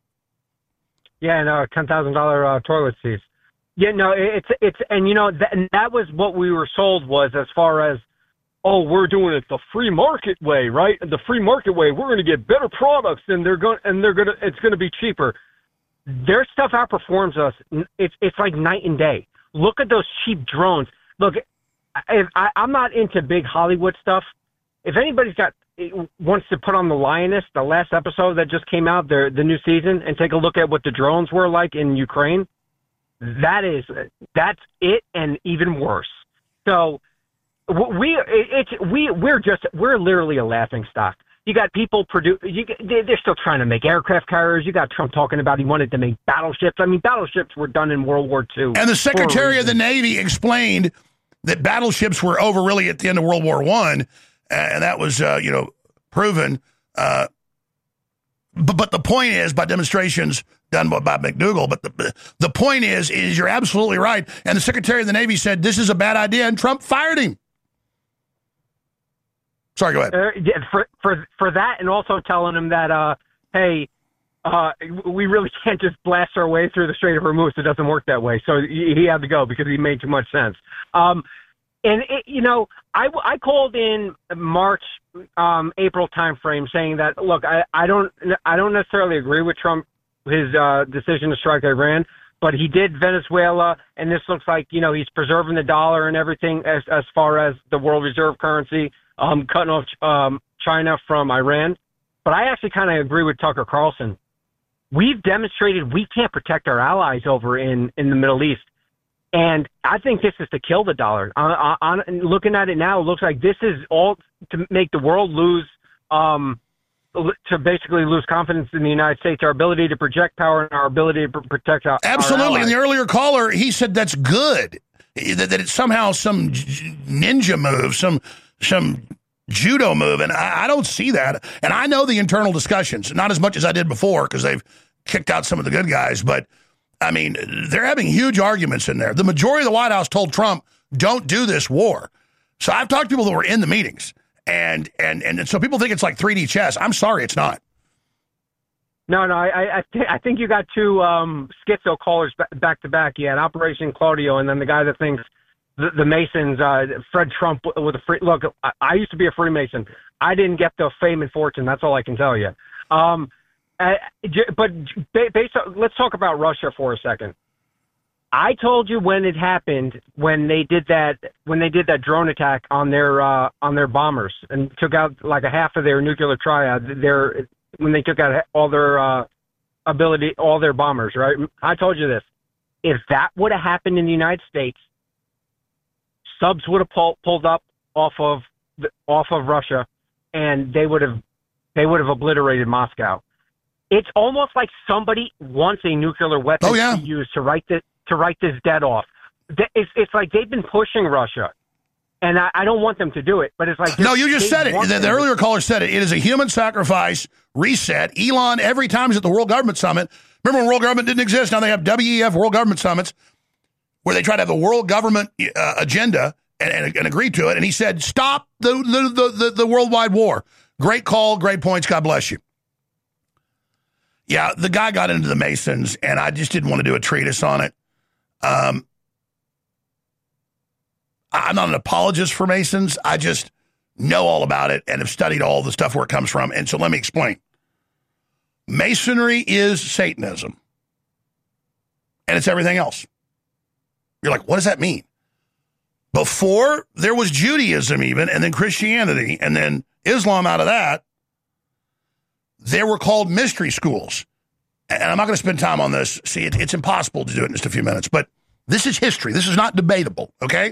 Yeah, no, ten thousand dollars uh, toilet seats. Yeah, no, it's, it's, and you know, that, and that was what we were sold was as far as, oh, we're doing it the free market way, right? The free market way, we're going to get better products and they're going, and they're going to, it's going to be cheaper. Their stuff outperforms us. It's, it's like night and day. Look at those cheap drones. Look, if I, I'm not into big Hollywood stuff. If anybody's got wants to put on the Lioness, the last episode that just came out, the the new season, and take a look at what the drones were like in Ukraine, that is that's it, and even worse. So we it's we we're just we're literally a laughing stock. You got people produce. You, they're still trying to make aircraft carriers. You got Trump talking about he wanted to make battleships. I mean, battleships were done in World War Two. And the Secretary of the Navy explained that battleships were over really at the end of World War One, and that was uh, you know proven. Uh, but but the point is, by demonstrations done by, by McDougal. But the the point is, is you're absolutely right. And the Secretary of the Navy said this is a bad idea, and Trump fired him. Sorry, go ahead. Uh, yeah, for for for that, and also telling him that, uh, hey, uh, we really can't just blast our way through the Strait of Hormuz. It doesn't work that way. So he, he had to go because he made too much sense. Um, and it, you know, I, I called in March, um, April timeframe saying that, look, I, I don't I don't necessarily agree with Trump his uh, decision to strike Iran, but he did Venezuela, and this looks like, you know, he's preserving the dollar and everything as as far as the world reserve currency. Um, cutting off um, China from Iran. But I actually kind of agree with Tucker Carlson. We've demonstrated we can't protect our allies over in, in the Middle East. And I think this is to kill the dollar. On, on, looking at it now, it looks like this is all to make the world lose, um, to basically lose confidence in the United States, our ability to project power and our ability to pr- protect our Absolutely. Our and the earlier caller, he said that's good. That, that it's somehow some ninja move, some... some judo move, and I, I don't see that. And I know the internal discussions, not as much as I did before because they've kicked out some of the good guys, but, I mean, they're having huge arguments in there. The majority of the White House told Trump, don't do this war. So I've talked to people that were in the meetings, and and, and so people think it's like three D chess. I'm sorry, it's not. No, no, I I, th- I think you got two um, schizo callers back to back. You had Operation Claudio, and then the guy that thinks The, the Masons, uh, Fred Trump with a free look. I, I used to be a Freemason. I didn't get the fame and fortune. That's all I can tell you. Um, uh, but based on, let's talk about Russia for a second. I told you when it happened, when they did that, when they did that drone attack on their uh, on their bombers and took out like a half of their nuclear triad. Their when they took out all their uh, ability, all their bombers. Right. I told you this. If that would have happened in the United States, subs would have pull, pulled up off of the, off of Russia, and they would have they would have obliterated Moscow. It's almost like somebody wants a nuclear weapon oh, yeah. to use to write this to write this debt off. It's it's like they've been pushing Russia, And I, I don't want them to do it, but it's like... No, you just said it. The, the earlier caller said it. It is a human sacrifice reset. Elon, every time he's at the World Government Summit, remember when World Government didn't exist? Now they have W E F, World Government Summits, where they try to have the world government uh, agenda and, and, and agree to it. And he said, stop the, the, the, the, the worldwide war. Great call, great points. God bless you. Yeah, the guy got into the Masons, and I just didn't want to do a treatise on it. Um, I'm not an apologist for Masons. I just know all about it and have studied all the stuff where it comes from. And so let me explain. Masonry is Satanism. And it's everything else. You're like, what does that mean? Before there was Judaism even, and then Christianity, and then Islam out of that, there were called mystery schools. And I'm not going to spend time on this. See, it, it's impossible to do it in just a few minutes. But this is history. This is not debatable, okay?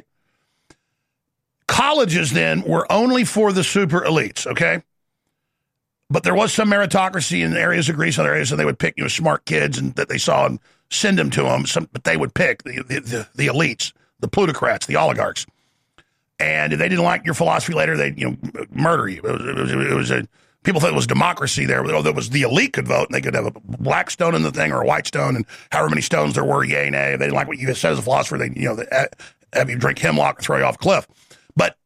Colleges then were only for the super elites, okay? But there was some meritocracy in areas of Greece, other areas, and they would pick, you know, smart kids and that they saw and send them to them. Some, but they would pick the, the, the, the elites, the plutocrats, the oligarchs. And if they didn't like your philosophy later, they'd, you know, murder you. It was, it was, it was a, people thought it was democracy there. There was the elite could vote, and they could have a black stone in the thing or a white stone, and however many stones there were, yay, nay. If they didn't like what you said as a philosopher, they, you know, they have you drink hemlock and throw you off a cliff. But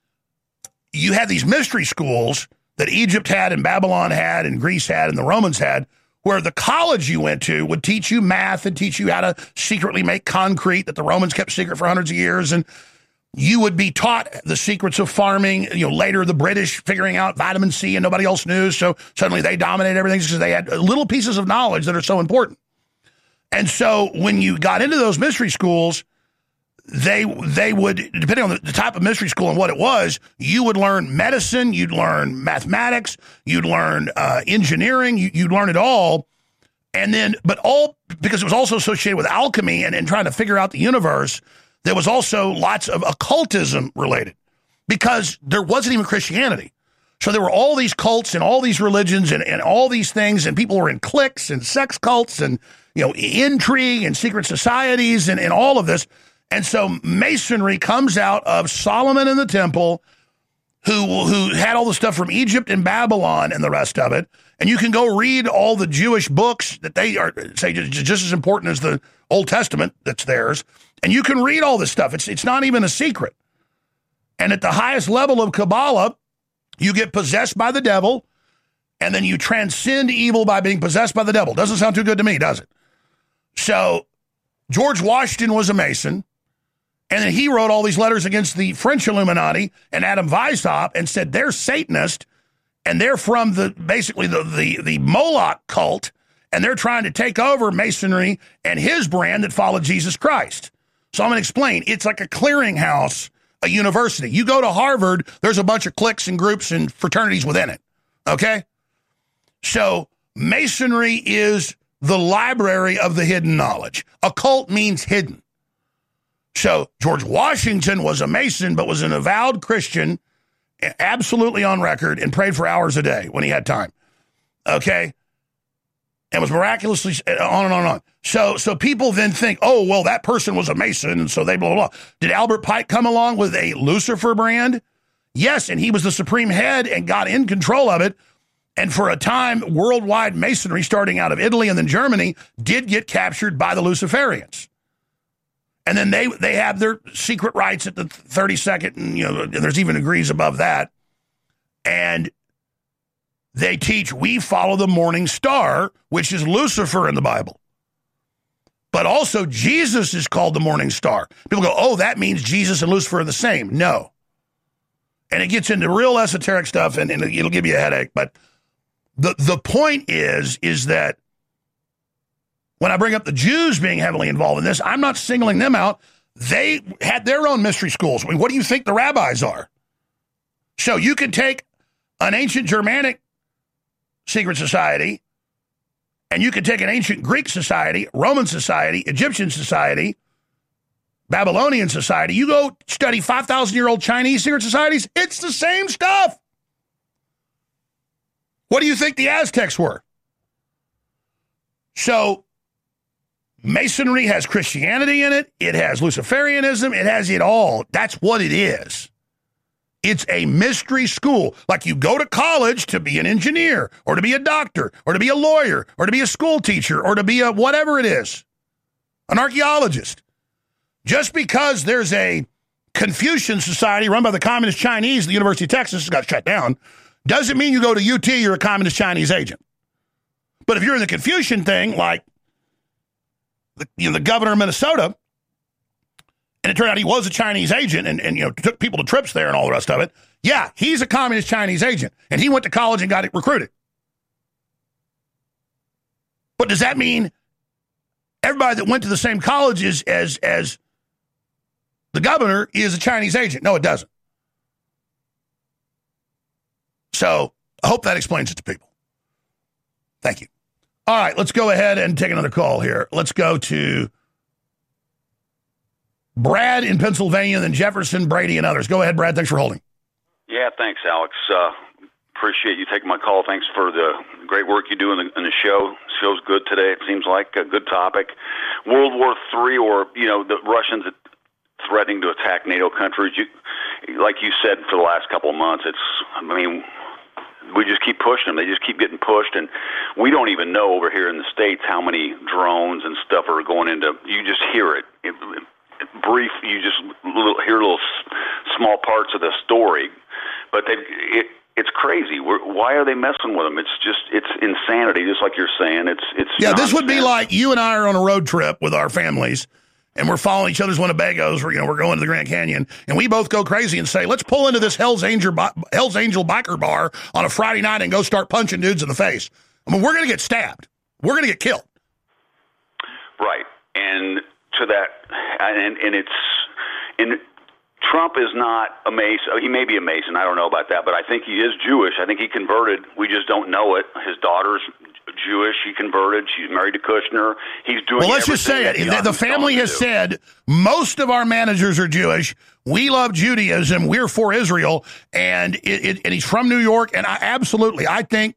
you had these mystery schools that Egypt had and Babylon had and Greece had and the Romans had, where the college you went to would teach you math and teach you how to secretly make concrete that the Romans kept secret for hundreds of years. And you would be taught the secrets of farming. You know, later the British figuring out vitamin C and nobody else knew. So suddenly they dominated everything because they had little pieces of knowledge that are so important. And so when you got into those mystery schools, they they would, depending on the, the type of mystery school and what it was, you would learn medicine, you'd learn mathematics, you'd learn uh, engineering, you, you'd learn it all. And then, but all, because it was also associated with alchemy and, and trying to figure out the universe, there was also lots of occultism related because there wasn't even Christianity. So there were all these cults and all these religions and, and all these things, and people were in cliques and sex cults and, you know, intrigue and secret societies and, and all of this. And so Masonry comes out of Solomon in the temple, who who had all the stuff from Egypt and Babylon and the rest of it. And you can go read all the Jewish books that they are, say, just, just as important as the Old Testament that's theirs. And you can read all this stuff. It's it's not even a secret. And at the highest level of Kabbalah, you get possessed by the devil, and then you transcend evil by being possessed by the devil. Doesn't sound too good to me, does it? So George Washington was a Mason. And then he wrote all these letters against the French Illuminati and Adam Weishaupt and said they're Satanist and they're from the basically the, the, the Moloch cult, and they're trying to take over Masonry and his brand that followed Jesus Christ. So I'm going to explain. It's like a clearinghouse, a university. You go to Harvard, there's a bunch of cliques and groups and fraternities within it. Okay? So Masonry is the library of the hidden knowledge. Occult means hidden. So George Washington was a Mason, but was an avowed Christian, absolutely on record, and prayed for hours a day when he had time. Okay? And was miraculously on and on and on. So, so people then think, oh, well, that person was a Mason, and so they blah, blah, blah. Did Albert Pike come along with a Lucifer brand? Yes, and he was the supreme head and got in control of it. And for a time, worldwide Masonry, starting out of Italy and then Germany, did get captured by the Luciferians. And then they they have their secret rites at the thirty-second, and you know, and there's even degrees above that. And they teach we follow the morning star, which is Lucifer in the Bible. But also Jesus is called the morning star. People go, oh, that means Jesus and Lucifer are the same. No. And it gets into real esoteric stuff, and, and it'll give you a headache. But the the point is, is that when I bring up the Jews being heavily involved in this, I'm not singling them out. They had their own mystery schools. I mean, what do you think the rabbis are? So you can take an ancient Germanic secret society, and you can take an ancient Greek society, Roman society, Egyptian society, Babylonian society. You go study five thousand year old Chinese secret societies, it's the same stuff. What do you think the Aztecs were? So Masonry has Christianity in it. It has Luciferianism. It has it all. That's what it is. It's a mystery school. Like you go to college to be an engineer or to be a doctor or to be a lawyer or to be a school teacher or to be a whatever it is, an archaeologist. Just because there's a Confucian society run by the Communist Chinese, the University of Texas got shut down, doesn't mean you go to U T, you're a Communist Chinese agent. But if you're in the Confucian thing, like the, you know, the governor of Minnesota, and it turned out he was a Chinese agent and, and, you know, took people to trips there and all the rest of it. Yeah, he's a communist Chinese agent, and he went to college and got recruited. But does that mean everybody that went to the same colleges as, as the governor is a Chinese agent? No, it doesn't. So I hope that explains it to people. Thank you. All right, let's go ahead and take another call here. Let's go to Brad in Pennsylvania, then Jefferson, Brady, and others. Go ahead, Brad. Thanks for holding. Yeah, thanks, Alex. Uh, appreciate you taking my call. Thanks for the great work you do in the, in the show. Show's good today, it seems like. A good topic. World War Three, or, you know, the Russians threatening to attack NATO countries. You, like you said, for the last couple of months, it's, I mean, we just keep pushing them. They just keep getting pushed, and we don't even know over here in the States how many drones and stuff are going into, you just hear it. it brief, you just little, hear little small parts of the story, but they it it's crazy. We're, why are they messing with them? It's just it's insanity. Just like you're saying, it's it's yeah. nonsense. This would be like you and I are on a road trip with our families, and we're following each other's Winnebagos. We're you know we're going to the Grand Canyon, and we both go crazy and say, let's pull into this Hell's Angel Hell's Angel biker bar on a Friday night and go start punching dudes in the face. I mean, we're going to get stabbed. We're going to get killed. Right, and to that, and, and it's, and Trump is not a Mason. He may be a Mason. I don't know about that, but I think he is Jewish. I think he converted. We just don't know it. His daughter's Jewish. He converted. She's married to Kushner. He's doing. Well, let's just say it. The, the family has said most of our managers are Jewish. We love Judaism. We're for Israel, and it, it, and he's from New York. And I absolutely, I think,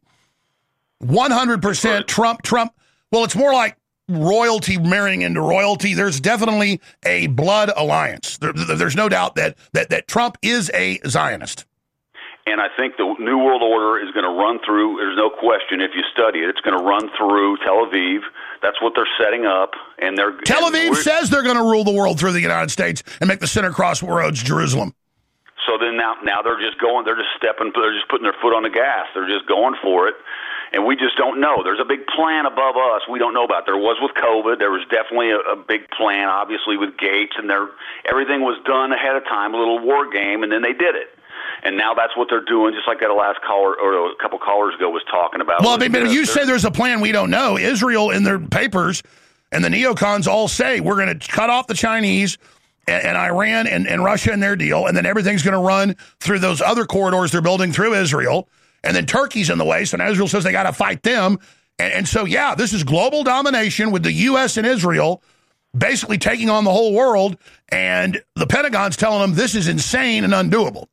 one hundred percent Trump. Trump. Well, it's more like royalty marrying into royalty. There's definitely a blood alliance. There, there's no doubt that, that that Trump is a Zionist. And I think the New World Order is going to run through, there's no question, if you study it, it's going to run through Tel Aviv. That's what they're setting up. And they're Tel Aviv and says they're going to rule the world through the United States and make the center crossroads Jerusalem. So then now, now they're just going, they're just stepping, they're just putting their foot on the gas. They're just going for it. And we just don't know. There's a big plan above us we don't know about. There was with COVID. There was definitely a, a big plan, obviously, with Gates. And there, everything was done ahead of time, a little war game, and then they did it. And now that's what they're doing, just like that last caller, or a couple callers ago was talking about. Well, I mean, if you say there's a plan we don't know, Israel in their papers and the neocons all say we're going to cut off the Chinese and, and Iran and, and Russia in their deal, and then everything's going to run through those other corridors they're building through Israel. And then Turkey's in the way, so now Israel says they got to fight them. And, and so, yeah, this is global domination with the U S and Israel basically taking on the whole world, and the Pentagon's telling them this is insane and undoable.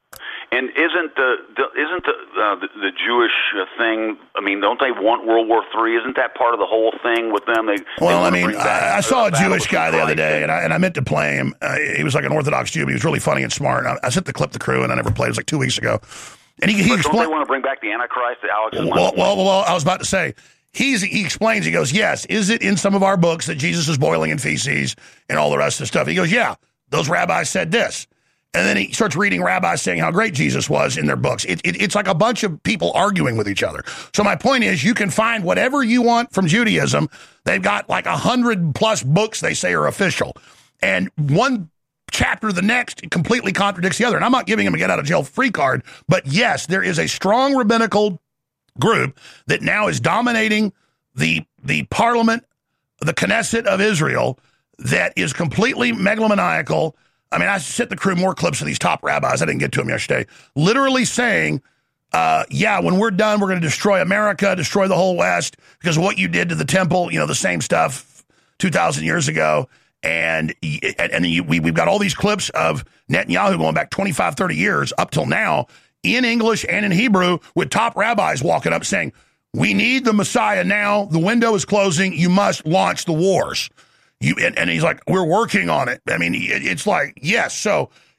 And isn't the, the isn't the, uh, the the Jewish thing? I mean, don't they want World War Three? Isn't that part of the whole thing with them? They, well, they I mean, I, I saw a Jewish guy the other day, and I, and I meant to play him. Uh, he was like an Orthodox Jew, but he was really funny and smart. I, I sent the clip to the crew, and I never played. It was like two weeks ago. And he, he but explained, don't they want to bring back the Antichrist that Alex is well, well, well, well, I was about to say, he's, he explains, he goes, yes, is it in some of our books that Jesus is boiling in feces and all the rest of the stuff? He goes, yeah, those rabbis said this. And then he starts reading rabbis saying how great Jesus was in their books. It, it, it's like a bunch of people arguing with each other. So my point is, you can find whatever you want from Judaism. They've got like a hundred plus books they say are official. And one chapter the next completely contradicts the other. And I'm not giving him a get out of jail free card, but yes, there is a strong rabbinical group that now is dominating the the parliament, the Knesset of Israel, that is completely megalomaniacal. I mean, I sent the crew more clips of these top rabbis. I didn't get to them yesterday. Literally saying, uh, yeah, when we're done, we're going to destroy America, destroy the whole West because of what you did to the temple, you know, the same stuff two thousand years ago. And and you, we, we've got all these clips of Netanyahu going back twenty-five, thirty years up till now in English and in Hebrew with top rabbis walking up saying, we need the Messiah now. The window is closing. You must launch the wars. You and, and he's like, we're working on it. I mean, it, it's like, yes. So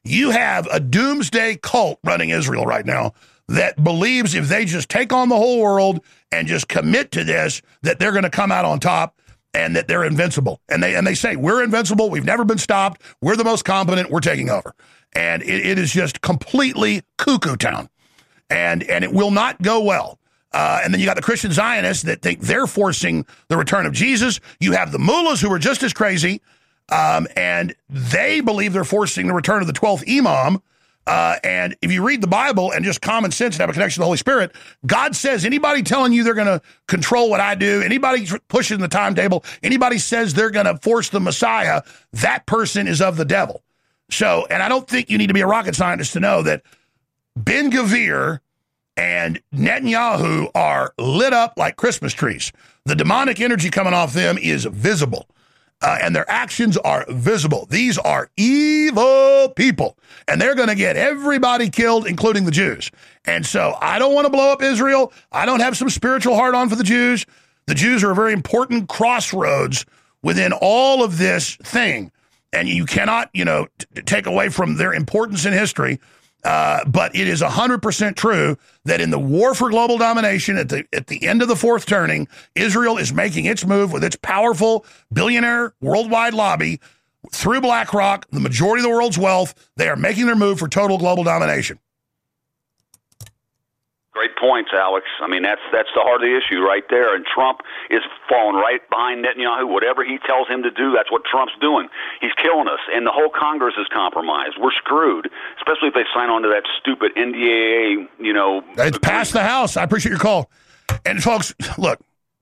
You have a doomsday cult running Israel right now that believes if they just take on the whole world and just commit to this, that they're going to come out on top and that they're invincible. And they and they say, we're invincible. We've never been stopped. We're the most competent. We're taking over. And it, it is just completely cuckoo town. And, and it will not go well. Uh, and then you got the Christian Zionists that think they're forcing the return of Jesus. You have the mullahs who are just as crazy. Um, and they believe they're forcing the return of the twelfth Imam. Uh, and if you read the Bible and just common sense and have a connection to the Holy Spirit, God says anybody telling you they're going to control what I do, anybody pushing the timetable, anybody says they're going to force the Messiah, that person is of the devil. So, and I don't think you need to be a rocket scientist to know that Ben-Gvir and Netanyahu are lit up like Christmas trees. The demonic energy coming off them is visible. Uh, and their actions are visible. These are evil people, and they're going to get everybody killed, including the Jews. And so I don't want to blow up Israel. I don't have some spiritual heart on for the Jews. The Jews are a very important crossroads within all of this thing, and you cannot, you know, t- take away from their importance in history. Uh, but it is one hundred percent true that in the war for global domination, at the at the end of the fourth turning, Israel is making its move with its powerful billionaire worldwide lobby through BlackRock, the majority of the world's wealth. They are making their move for total global domination. Great points, Alex. I mean, that's that's the heart of the issue right there. And Trump is falling right behind Netanyahu. Whatever he tells him to do, that's what Trump's doing. He's killing us. And the whole Congress is compromised. We're screwed, especially if they sign on to that stupid N D A A, you know. It's passed the House. I appreciate your call. And, folks, look,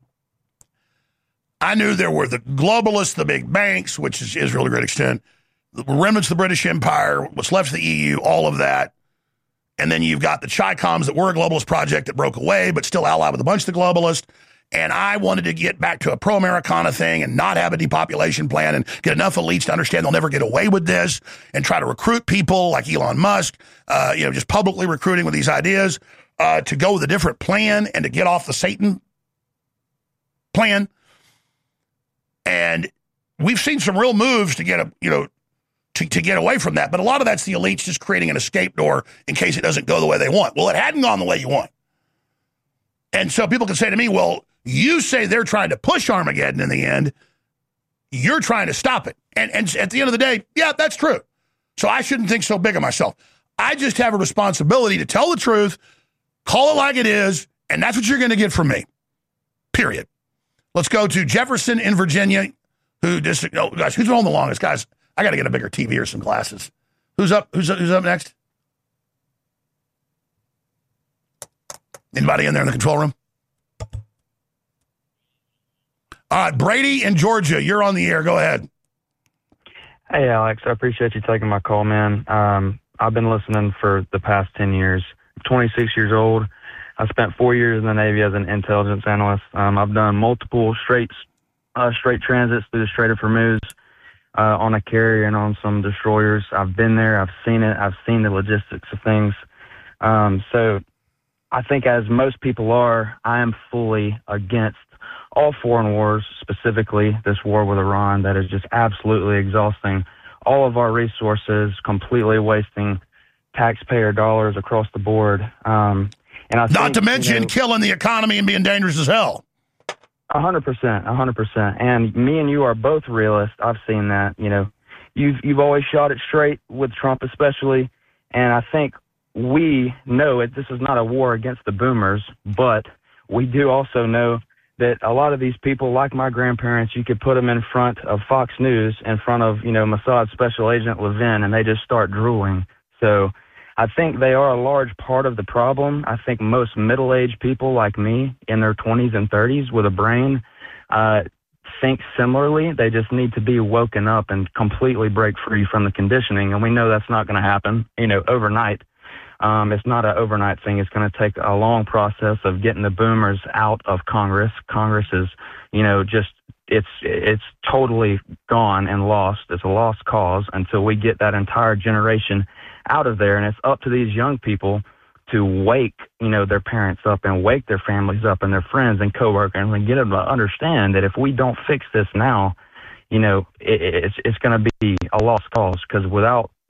I knew there were the globalists, the big banks, which is Israel to a great extent, the remnants of the British Empire, what's left of the E U, all of that. And then you've got the Chi-Coms that were a globalist project that broke away, but still allied with a bunch of the globalists. And I wanted to get back to a pro-Americana thing and not have a depopulation plan and get enough elites to understand they'll never get away with this and try to recruit people like Elon Musk, uh, you know, just publicly recruiting with these ideas uh, to go with a different plan and to get off the Satan plan. And we've seen some real moves to get a, you know, To, to get away from that. But a lot of that's the elites just creating an escape door in case it doesn't go the way they want. Well, it hadn't gone the way you want. And so people can say to me, well, you say they're trying to push Armageddon in the end. You're trying to stop it. And, and at the end of the day, yeah, that's true. So I shouldn't think so big of myself. I just have a responsibility to tell the truth, call it like it is, and that's what you're going to get from me. Period. Let's go to Jefferson in Virginia, who just, oh, gosh, who's been on the longest, guys? I got to get a bigger T V or some glasses. Who's up? Who's up, who's up next? Anybody in there in the control room? All right, Brady in Georgia, you're on the air. Go ahead. Hey, Alex. I appreciate you taking my call, man. Um, I've been listening for the past ten years. I'm twenty-six years old. I spent four years in the Navy as an intelligence analyst. Um, I've done multiple straight, uh, straight transits through the Strait of Hormuz. Uh, on a carrier and on some destroyers. I've been there. I've seen it. I've seen the logistics of things. Um, so I think as most people are, I am fully against all foreign wars, specifically this war with Iran that is just absolutely exhausting all of our resources, completely wasting taxpayer dollars across the board. Um, and I Not think, to mention you know, killing the economy and being dangerous as hell. A hundred percent, a hundred percent. And me and you are both realists. I've seen that. You know, you've you've always shot it straight with Trump, especially. And I think we know it. This is not a war against the boomers, but we do also know that a lot of these people, like my grandparents, you could put them in front of Fox News, in front of you know Mossad Special Agent Levin, and they just start drooling. So I think they are a large part of the problem. I think most middle-aged people like me in their twenties and thirties with a brain uh, think similarly. They just need to be woken up and completely break free from the conditioning. And we know that's not going to happen, you know, overnight. Um, it's not an overnight thing. It's going to take a long process of getting the boomers out of Congress. Congress is, you know, just it's it's totally gone and lost. It's a lost cause until we get that entire generation out of there. And it's up to these young people to wake, you know, their parents up and wake their families up and their friends and coworkers and get them to understand that if we don't fix this now, you know, it, it's it's going to be a lost cause, because without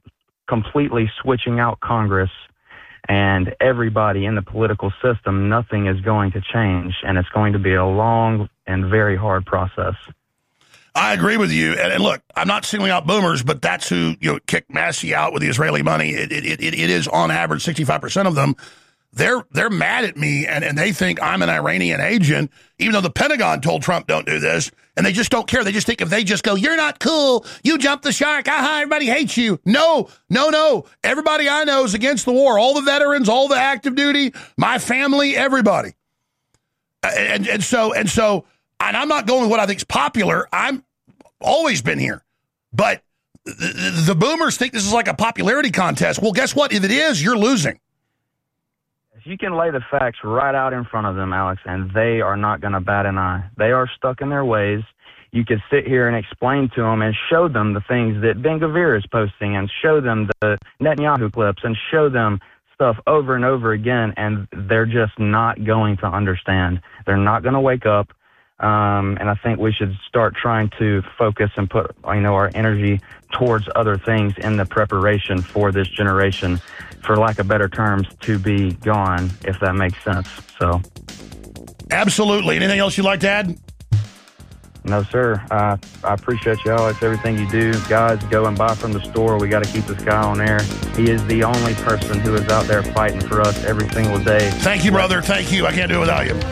completely switching out Congress and everybody in the political system, nothing is going to change, and it's going to be a long and very hard process. I agree with you. And, and look, I'm not singling out boomers, but that's who, you know, kicked Massey out with the Israeli money. It, it, it, it is on average sixty-five percent of them. They're they're mad at me, and, and they think I'm an Iranian agent, even though the Pentagon told Trump don't do this, and they just don't care. They just think if they just go, you're not cool, you jumped the shark, aha, everybody hates you. No, no, no. Everybody I know is against the war. All the veterans, all the active duty, my family, everybody. And and so and so, and I'm not going with what I think is popular. I'm always been here, but the, the boomers think this is like a popularity contest. Well, guess what? If it is, you're losing. You can lay the facts right out in front of them, Alex, and they are not going to bat an eye. They are stuck in their ways. You could sit here and explain to them and show them the things that Ben Gvir is posting and show them the Netanyahu clips and show them stuff over and over again, and they're just not going to understand. They're not going to wake up, um, and I think we should start trying to focus and put, you know, our energy towards other things in the preparation for this generation, for lack of better terms, to be gone, if that makes sense. So, absolutely. Anything else you'd like to add? No, sir. Uh, I appreciate you, Alex, everything you do. Guys, go and buy from the store. We got to keep this guy on air. He is the only person who is out there fighting for us every single day. Thank you, brother. Thank you. I can't do it without you.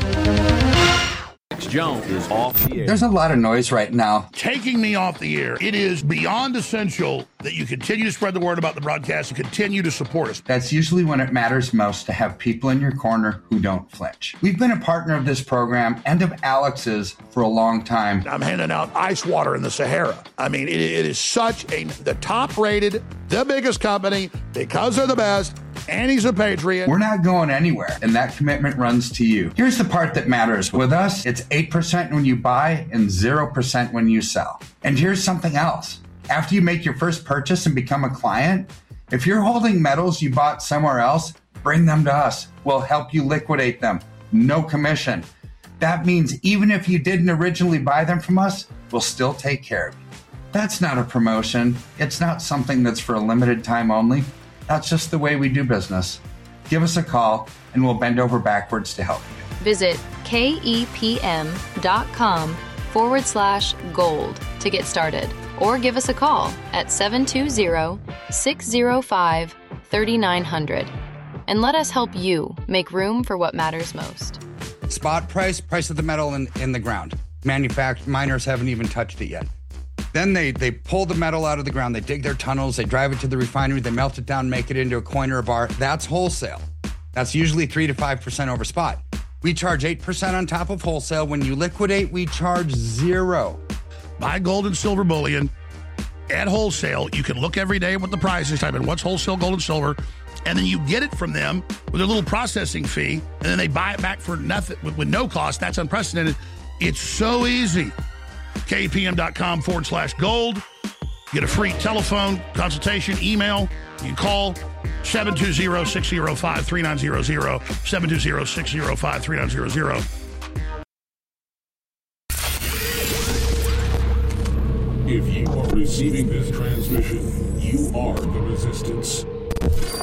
Jones is off the air. There's a lot of noise right now. Taking me off the air. It is beyond essential that you continue to spread the word about the broadcast and continue to support us. That's usually when it matters most, to have people in your corner who don't flinch. We've been a partner of this program and of Alex's for a long time. I'm handing out ice water in the Sahara. I mean, it, it is such a, the top rated, the biggest company, because they're the best, and he's a patriot. We're not going anywhere, and that commitment runs to you. Here's the part that matters. With us, it's eight percent when you buy and zero percent when you sell. And here's something else. After you make your first purchase and become a client, if you're holding metals you bought somewhere else, bring them to us. We'll help you liquidate them. No commission. That means even if you didn't originally buy them from us, we'll still take care of you. That's not a promotion. It's not something that's for a limited time only. That's just the way we do business. Give us a call and we'll bend over backwards to help you. Visit kepm.com forward slash gold to get started, or give us a call at seven two zero, six zero five, three nine zero zero and let us help you make room for what matters most. Spot price, price of the metal in, in the ground. Manufact- miners haven't even touched it yet. Then they, they pull the metal out of the ground, they dig their tunnels, they drive it to the refinery, they melt it down, make it into a coin or a bar. That's wholesale. That's usually three to five percent over spot. We charge eight percent on top of wholesale. When you liquidate, we charge zero. Buy gold and silver bullion at wholesale. You can look every day at what the price is, type in what's wholesale gold and silver, and then you get it from them with a little processing fee, and then they buy it back for nothing with, with no cost. That's unprecedented. It's so easy. kpm.com forward slash gold. Get a free telephone consultation, email. You can call seven two zero, six zero five, three nine zero zero, seven two zero, six zero five, three nine zero zero. If you are receiving this transmission, you are the resistance.